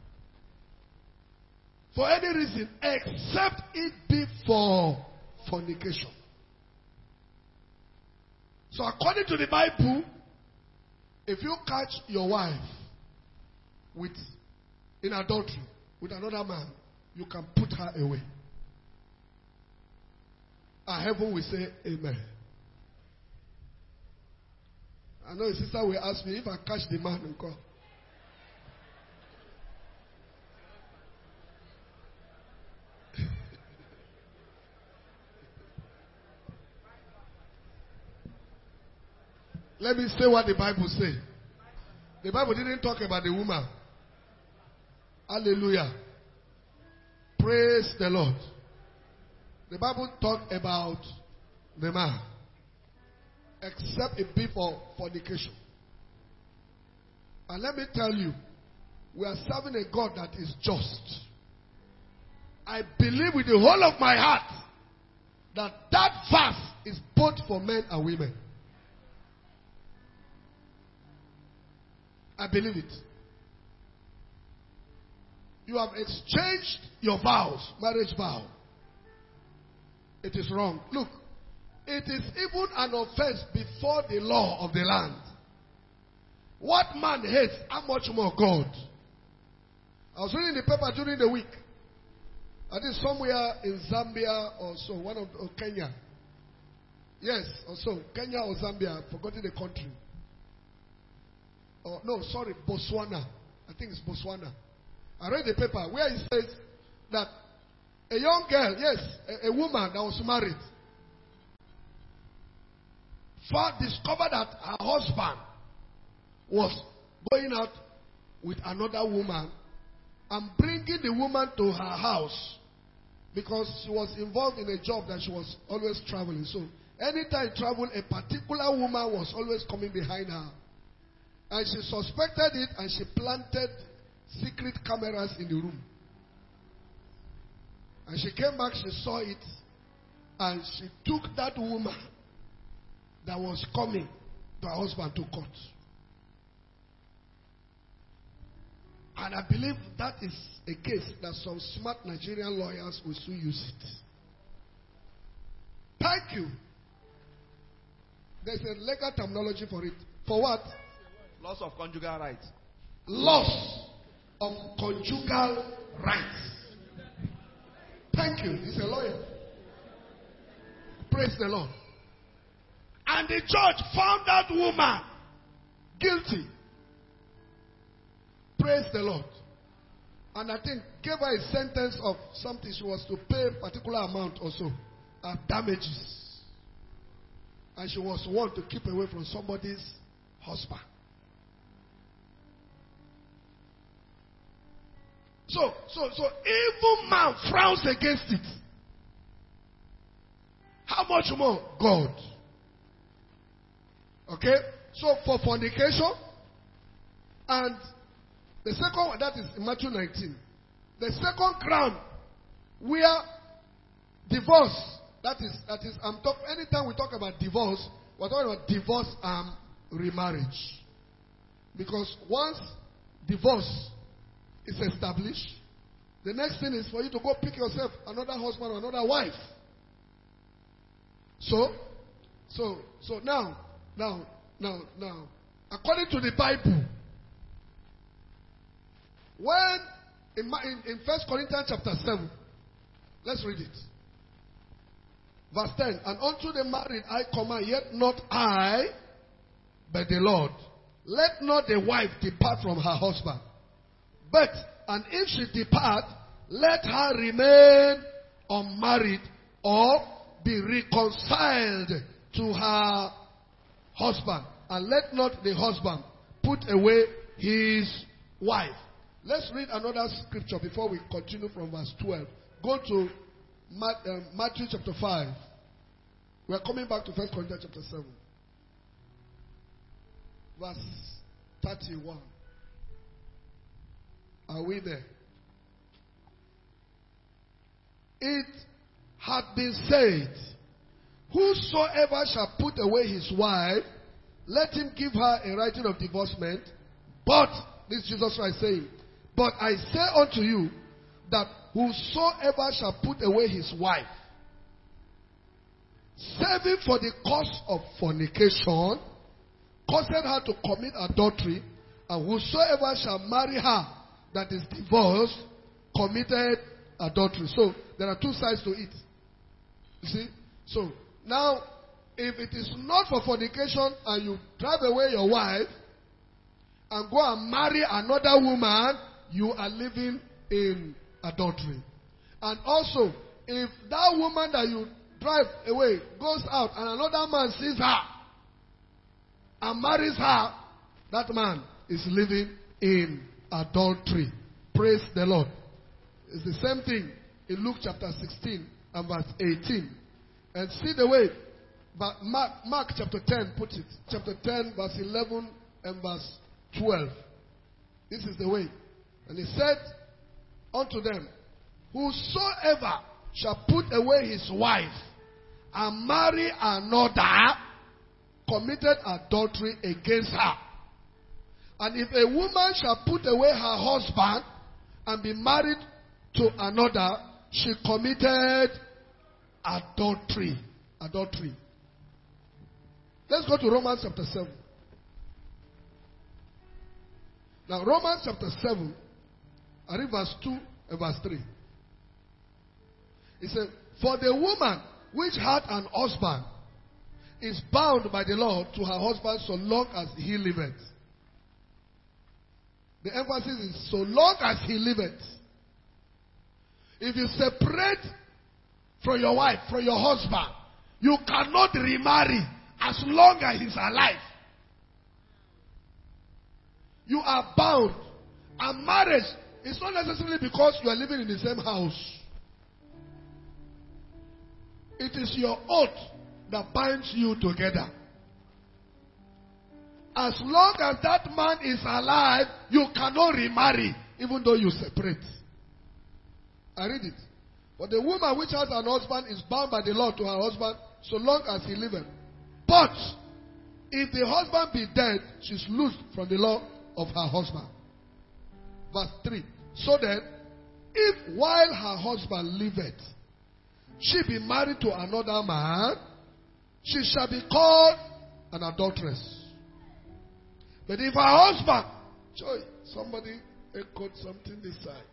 for any reason except it be for fornication. So according to the Bible, if you catch your wife with in adultery with another man, you can put her away. And heaven will say amen. I know a sister will ask me if I catch the man and call. Let me say what the Bible says. The Bible didn't talk about the woman. Hallelujah. Praise the Lord. The Bible talked about the man. Except it be for fornication. And let me tell you, we are serving a God that is just. I believe with the whole of my heart that that verse is both for men and women. I believe it. You have exchanged your vows, marriage vow. It is wrong. Look, it is even an offense before the law of the land. What man hates, how much more God? I was reading the paper during the week. I think somewhere in Zambia or so, one of or Kenya. Yes, or so, Kenya or Zambia, I've forgotten the country. Oh, no, sorry, Botswana. I think it's Botswana. I read the paper where it says that a young girl, yes, a, a woman that was married, first discovered that her husband was going out with another woman and bringing the woman to her house because she was involved in a job that she was always traveling. So anytime she traveled, a particular woman was always coming behind her. And she suspected it and she planted secret cameras in the room. And she came back, she saw it, and she took that woman that was coming to her husband to court. And I believe that is a case that some smart Nigerian lawyers will soon use it. Thank you. There's a legal terminology for it. For what? Loss of conjugal rights. Loss of conjugal rights. Thank you. He's a lawyer. Praise the Lord. And the judge found that woman guilty. Praise the Lord. And I think gave her a sentence of something she was to pay a particular amount or so of damages. And she was warned to keep away from somebody's husband. So, so, so evil man frowns against it. How much more God? Okay? So for fornication, and the second one, that is in Matthew nineteen. The second ground where divorce, that is, that is, I'm talking, anytime we talk about divorce, we're talking about divorce and remarriage. Because once divorce is established, the next thing is for you to go pick yourself another husband or another wife. So, so, so now, now, now, now, according to the Bible, when in, in, in First Corinthians chapter seven, let's read it. Verse ten, and unto the married I command, yet not I, but the Lord. Let not the wife depart from her husband. But, and if she depart, let her remain unmarried or be reconciled to her husband. And let not the husband put away his wife. Let's read another scripture before we continue from verse twelve. Go to Matthew chapter five. We are coming back to First Corinthians chapter seven. Verse thirty-one. Are we there? It had been said, whosoever shall put away his wife, let him give her a writing of divorcement. But, this is Jesus Christ saying, but I say unto you, that whosoever shall put away his wife, saving for the cause of fornication, caused her to commit adultery, and whosoever shall marry her that is divorced, committed adultery. So, there are two sides to it. You see? So, now, if it is not for fornication and you drive away your wife and go and marry another woman, you are living in adultery. And also, if that woman that you drive away goes out and another man sees her and marries her, that man is living in adultery. Praise the Lord. It's the same thing in Luke chapter sixteen and verse eighteen. And see the way but Mark, Mark chapter ten puts it. Chapter ten, verse eleven and verse twelve. This is the way. And he said unto them, whosoever shall put away his wife and marry another, committed adultery against her. And if a woman shall put away her husband and be married to another, she committed adultery. Adultery. Let's go to Romans chapter seven. Now, Romans chapter seven, I read verse two and verse three. It says, for the woman which had an husband is bound by the law to her husband so long as he liveth. The emphasis is so long as he liveth. If you separate from your wife, from your husband, you cannot remarry as long as he's alive. You are bound. And marriage is not necessarily because you are living in the same house. It is your oath that binds you together. As long as that man is alive, you cannot remarry, even though you separate. I read it. But the woman which has an husband is bound by the law to her husband so long as he liveth. But if the husband be dead, she's loosed from the law of her husband. Verse three. So then, if while her husband liveth, she be married to another man, she shall be called an adulteress. But if her husband, joy, somebody echoed something this side.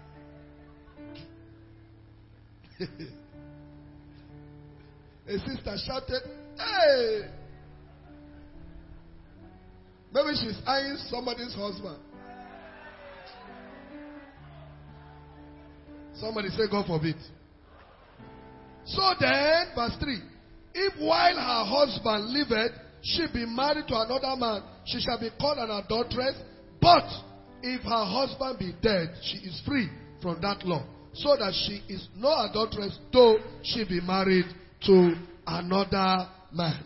A sister shouted, hey! Maybe she's eyeing somebody's husband. Somebody say, God forbid. So then, verse three. If while her husband liveth, she be married to another man, she shall be called an adulteress. But if her husband be dead, she is free from that law. So that she is no adulteress, though she be married to another man.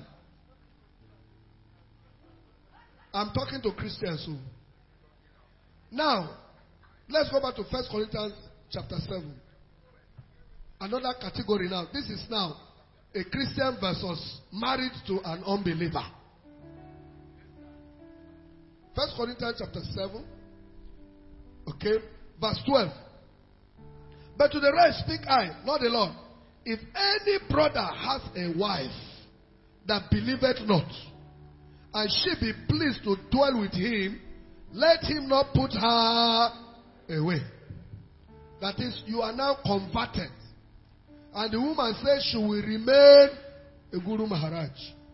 I'm talking to Christians who. Now, let's go back to First Corinthians chapter seven. Another category now. This is now a Christian versus married to an unbeliever. First Corinthians chapter seven. Okay. Verse twelve. But to the rest speak I, not the Lord. If any brother has a wife that believeth not, and she be pleased to dwell with him, let him not put her away. That is, you are now converted. And the woman says she will remain a Guru Maharaj.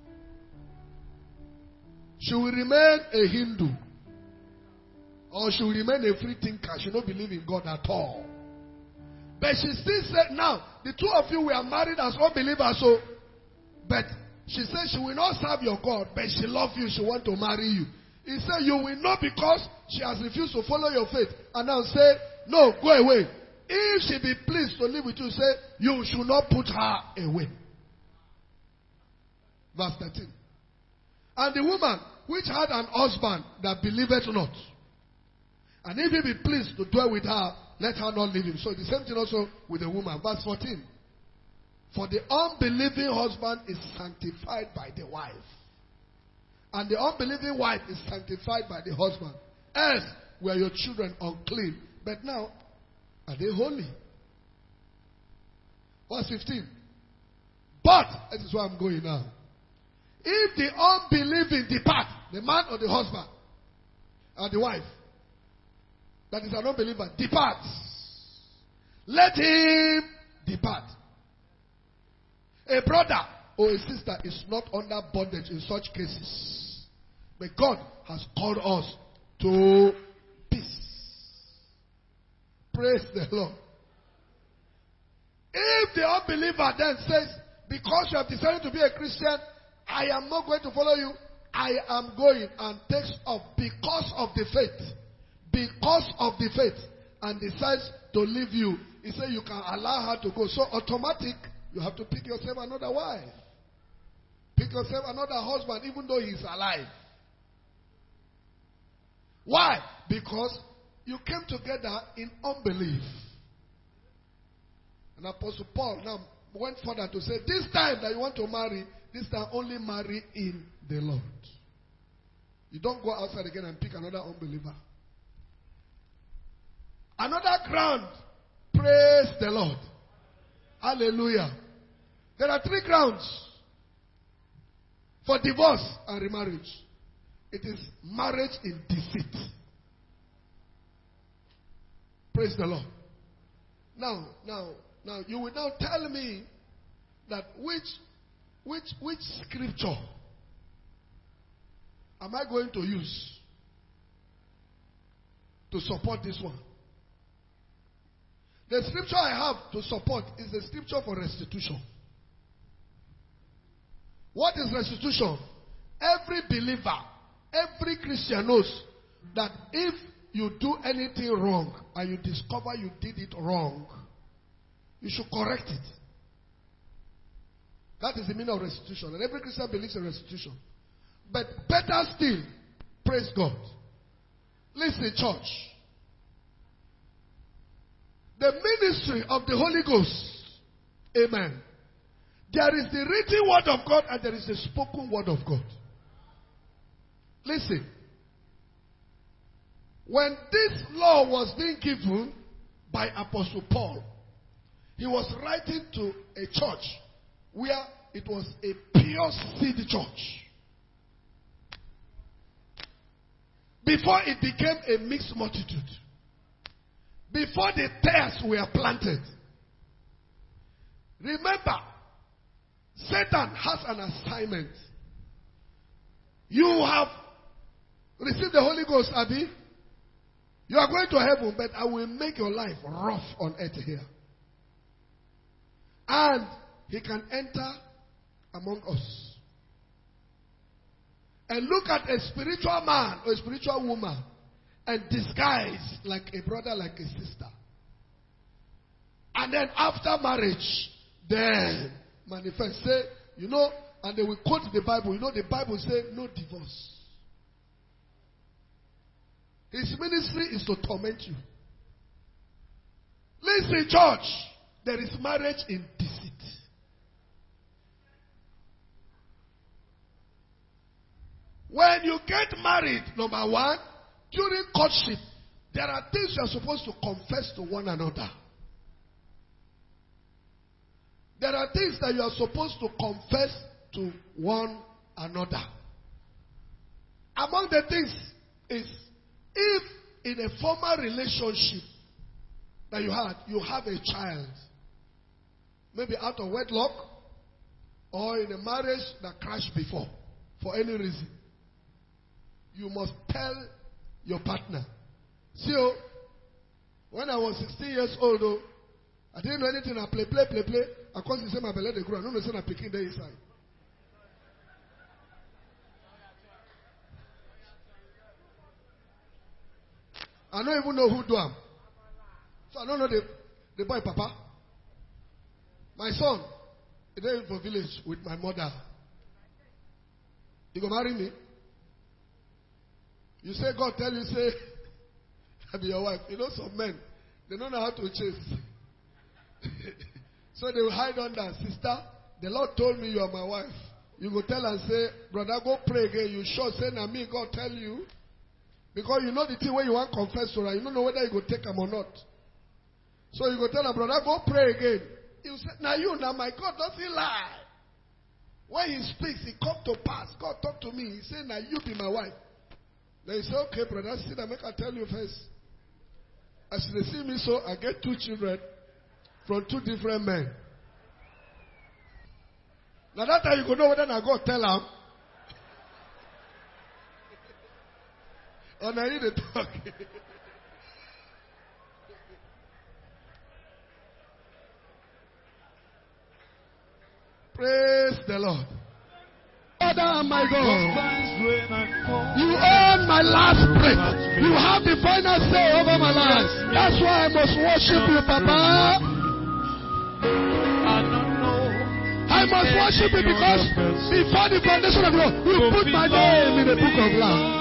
She will remain a Hindu. Or she will remain a free thinker. She don't believe in God at all. But she still said, now, the two of you were married as unbelievers, so, but she said she will not serve your God, but she loves you, she wants to marry you. He said, you will not because she has refused to follow your faith. And now say, no, go away. If she be pleased to live with you, say, you should not put her away. Verse thirteen. And the woman which had an husband that believeth not, and if he be pleased to dwell with her, let her not leave him. So the same thing also with the woman. Verse fourteen. For the unbelieving husband is sanctified by the wife, and the unbelieving wife is sanctified by the husband. Else were your children unclean, but now are they holy? Verse fifteen. But, this is where I'm going now. If the unbelieving depart, the man or the husband, or the wife, that is an unbeliever, departs, let him depart. A brother or a sister is not under bondage in such cases. But God has called us to peace. Praise the Lord. If the unbeliever then says, because you have decided to be a Christian, I am not going to follow you, I am going, and takes off because of the faith, because of the faith, and decides to leave you, he said you can allow her to go. So automatic, you have to pick yourself another wife. Pick yourself another husband, even though he is alive. Why? Because you came together in unbelief. And Apostle Paul now went further to say, this time that you want to marry, this time only marry in the Lord. You don't go outside again and pick another unbeliever. Another ground, praise the Lord. Hallelujah. There are three grounds for divorce and remarriage. It is marriage in deceit. Praise the Lord. Now, now, now, you will now tell me that which, which, which scripture am I going to use to support this one? The scripture I have to support is the scripture for restitution. What is restitution? Every believer, every Christian knows that if you do anything wrong and you discover you did it wrong, you should correct it. That is the meaning of restitution. And every Christian believes in restitution. But better still, praise God. Listen, church. The ministry of the Holy Ghost. Amen. There is the written word of God and there is the spoken word of God. Listen. When this law was being given by Apostle Paul, he was writing to a church where it was a pure seed church. Before it became a mixed multitude. Before the tares were planted. Remember, Satan has an assignment. You have received the Holy Ghost, Abi. You are going to heaven, but I will make your life rough on earth here. And he can enter among us. And look at a spiritual man or a spiritual woman and disguise like a brother, like a sister. And then after marriage, then manifest. Say, you know, and they will quote the Bible. You know, the Bible says no divorce. His ministry is to torment you. Listen, church. There is marriage in deceit. When you get married, number one, during courtship, there are things you are supposed to confess to one another. There are things that you are supposed to confess to one another. Among the things is, if in a former relationship that you had, you have a child, maybe out of wedlock, or in a marriage that crashed before, for any reason, you must tell your partner. See, oh, when I was sixteen years old, oh, I didn't know anything. I play, play, play, play. I can't say my belly they grow. I don't know say I'm picking there inside. I don't even know who do am. So I don't know the, the boy papa. My son, he live for village with my mother. You go marry me? You say God tell you, say, I be your wife. You know some men, they don't know how to chase. So they will hide under. Sister, the Lord told me you are my wife. You go tell and say, brother, go pray again. You sure say, na me, God tell you. Because you know the thing where you want to confess to her. You don't know whether you go take him or not. So you go tell her, brother, go pray again. You say, now you, now my God doesn't lie. When he speaks, it come to pass. God talk to me. He say, now you be my wife. Then you say, okay, brother, sit and make I tell you first. As they see me so, I get two children from two different men. Now that time you go know whether I go tell them. Or now you dey talk. Praise the Lord. Father, my God, you own my last breath. You have the final say over my life. That's why I must worship you, Papa. I must worship you because before the foundation of the world, you put my name in the book of life.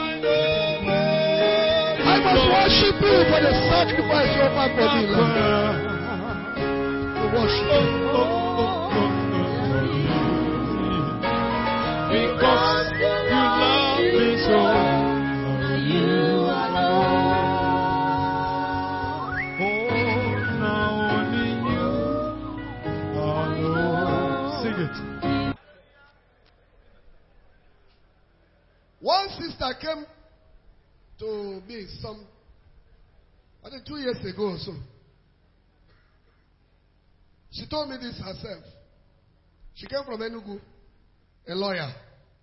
I must worship you for the sacrifice you offer for me, Lord. To worship you. Because you love me so. You alone. Oh, now only you alone. Sing it. One sister came to me some, I think two years ago or so. She told me this herself. She came from Enugu, a lawyer.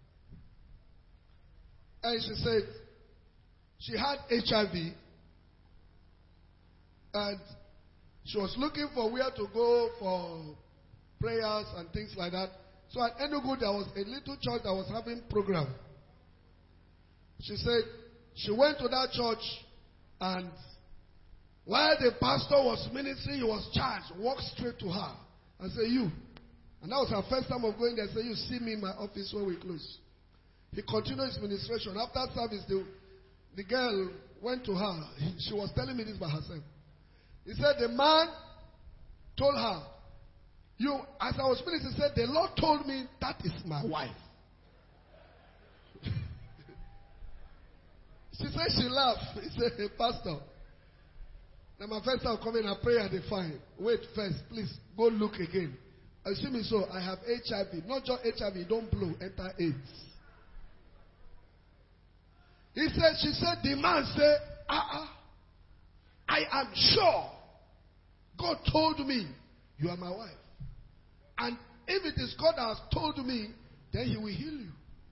And she said she had H I V and she was looking for where to go for prayers and things like that. So at Enugu there was a little church that was having program. She said she went to that church and while the pastor was ministering, he was charged, walked straight to her and said, you. And that was her first time of going there. Said, you see me in my office when we close. He continued his ministration. After service, the, the girl went to her. She was telling me this by herself. He said, the man told her, you, as I was ministering, he said, the Lord told me that is my wife. She said she laughed. He said, hey, Pastor, now my first time coming and pray and they fine. Wait first, please, go look again. Assuming so, I have H I V. Not just H I V, don't blow, enter AIDS. He said, she said, the man said, uh-uh, I am sure God told me you are my wife. And if it is God that has told me, then he will heal you.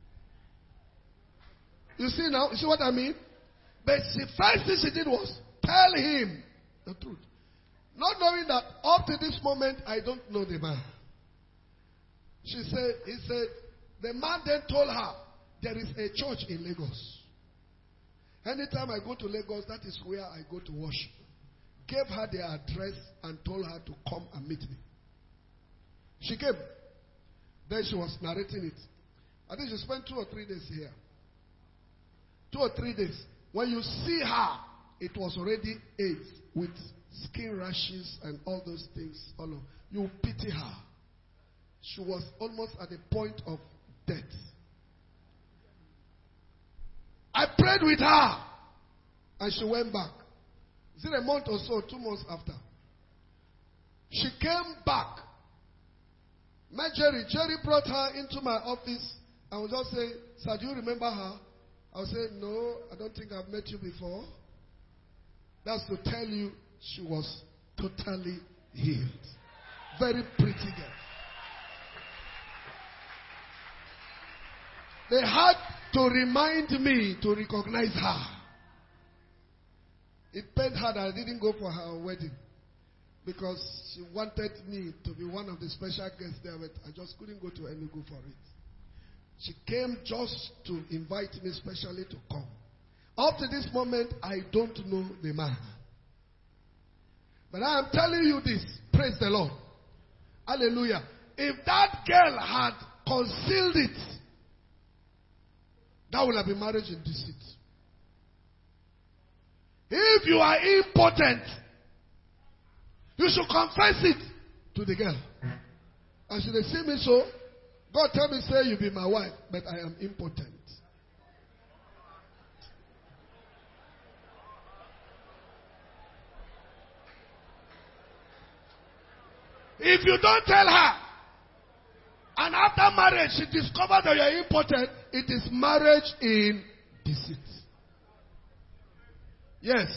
You see now, you see what I mean? But the first thing she did was tell him the truth. Not knowing that up to this moment, I don't know the man. She said, he said, the man then told her, there is a church in Lagos. Anytime I go to Lagos, that is where I go to worship. Gave her the address and told her to come and meet me. She came. Then she was narrating it. I think she spent two or three days here. Two or three days. When you see her, it was already AIDS with skin rashes and all those things. All of, you pity her. She was almost at the point of death. I prayed with her and she went back. Is it a month or so, two months after? She came back. Met Jerry. Jerry brought her into my office and was just saying, sir, do you remember her? I will say, no, I don't think I've met you before. That's to tell you she was totally healed. Very pretty girl. They had to remind me to recognize her. It pained her that I didn't go for her wedding because she wanted me to be one of the special guests there, but I just couldn't go to Enugu for it. She came just to invite me specially to come. Up to this moment, I don't know the man. But I am telling you this, praise the Lord. Hallelujah. If that girl had concealed it, that would have been marriage in deceit. If you are impotent, you should confess it. to the girl. And she they see me so, God tell me, say, you be my wife, but I am impotent. If you don't tell her, and after marriage she discovers that you are impotent, it is marriage in deceit. Yes.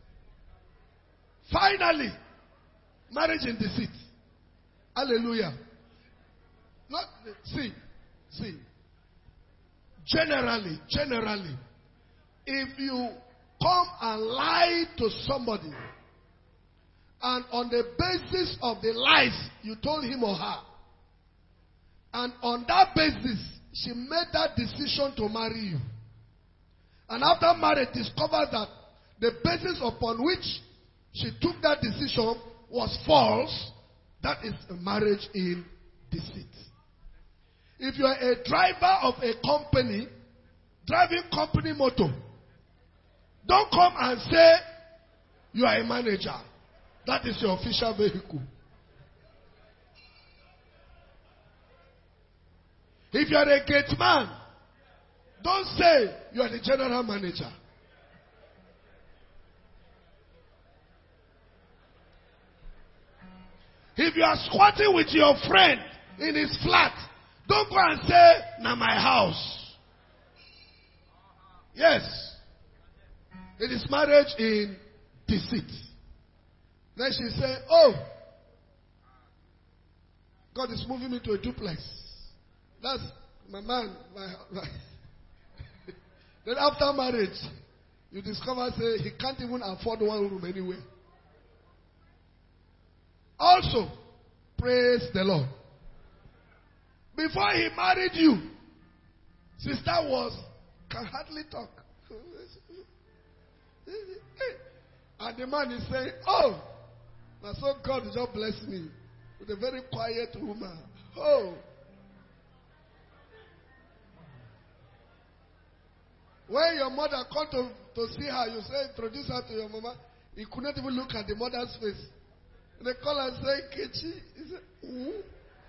Finally, marriage in deceit. Hallelujah. Not see, see. Generally, generally, if you come and lie to somebody, and on the basis of the lies you told him or her, and on that basis she made that decision to marry you, and after marriage discovered that the basis upon which she took that decision was false, that is a marriage in deceit. If you are a driver of a company, driving company motor, don't come and say you are a manager. That is your official vehicle. If you are a gate man, don't say you are the general manager. If you are squatting with your friend in his flat, don't go and say, "Na my house." Yes. It is marriage in deceit. Then she said, "Oh, God is moving me to a duplex. That's my man." My, my. Then after marriage, you discover, say, he can't even afford one room anywhere. Also, praise the Lord. Before he married you, sister was, can hardly talk. And the man is saying, "Oh, my son God just blessed me with a very quiet woman." Oh. When your mother called to, to see her, you say, introduce her to your mama. He could not even look at the mother's face. They call her and say, "Kechi." He said, "Mm."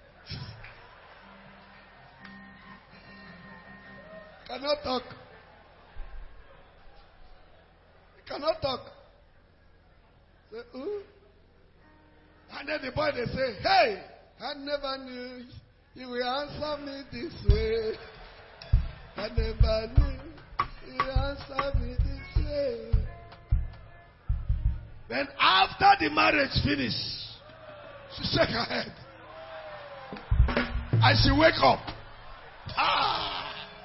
Cannot talk. He cannot talk. Say, "Mm." And then the boy, they say, "Hey, I never knew you will answer me this way. I never knew you will answer me this way." Then after the marriage finished, she shake her head. And she wake up. Ah!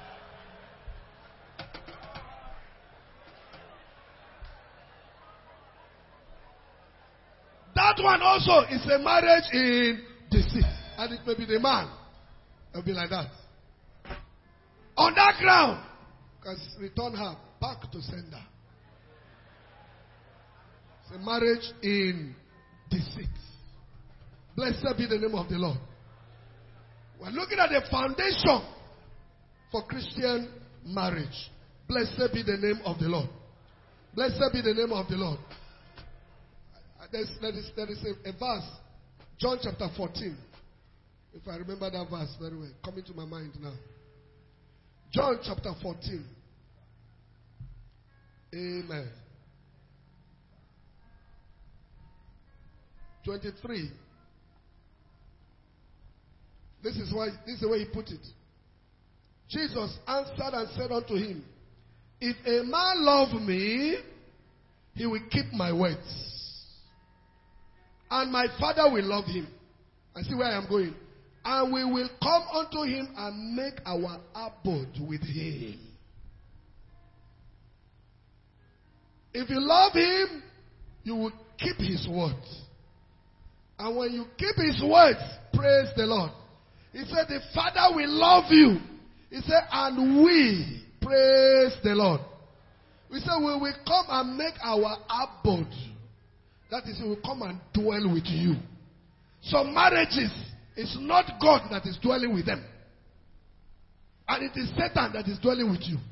That one also is a marriage in deceit. And it may be the man. It will be like that. On that ground, because return her back to sender. It's a marriage in deceit. Blessed be the name of the Lord. We're looking at the foundation for Christian marriage. Blessed be the name of the Lord. Blessed be the name of the Lord. There's, there is, there is a, a verse, John chapter fourteen. If I remember that verse very well, coming to my mind now. John chapter fourteen. Amen. twenty-three. This is why this is the way he put it. Jesus answered and said unto him, "If a man love me, he will keep my words. And my Father will love him." And see where I am going. "And we will come unto him and make our abode with him." If you love him, you will keep his words. And when you keep his words, praise the Lord. He said, the Father will love you. He said, and we, praise the Lord. We said, we will come and make our abode. That is, we will come and dwell with you. Some marriages, it's not God that is dwelling with them. And it is Satan that is dwelling with you.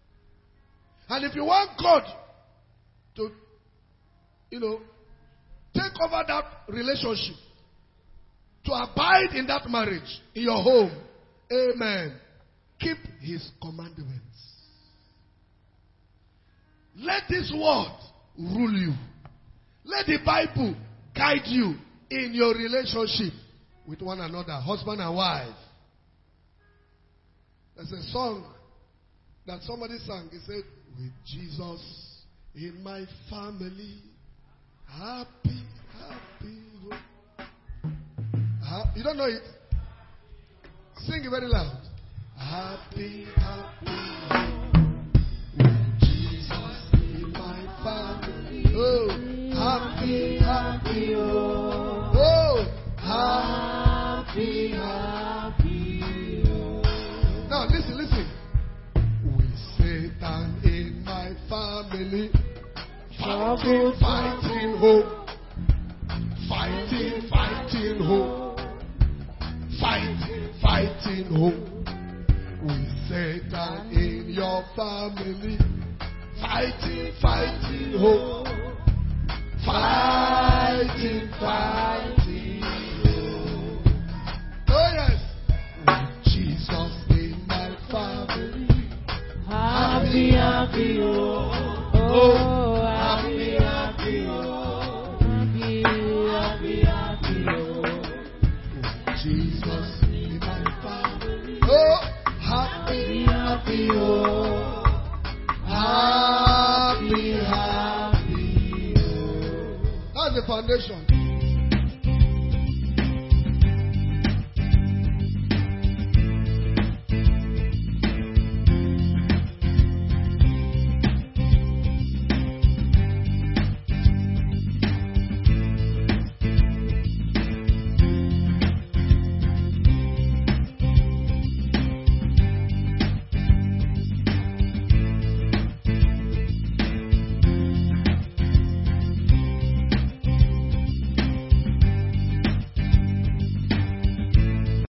And if you want God to, you know, take over that relationship, to abide in that marriage, in your home. Amen. Keep his commandments. Let this word rule you. Let the Bible guide you in your relationship with one another, husband and wife. There's a song that somebody sang. He said, with Jesus in my family, happy, happy. Ha- you don't know it? Sing it very loud. Happy, happy. With Jesus in my family. Oh, happy, happy. Oh, oh happy, happy. Now listen, listen. With Satan in my family, fighting, fighting hope, fighting, fighting hope, fighting, fighting hope. With Satan in your family, fighting, fighting hope, fighting, fighting hope. Oh yes, with Jesus in my family, happy, happy, oh, oh, happy, happy, oh, happy, happy, happy, oh, Jesus in my family, oh, happy, happy, oh, happy, happy, oh. That's the foundation.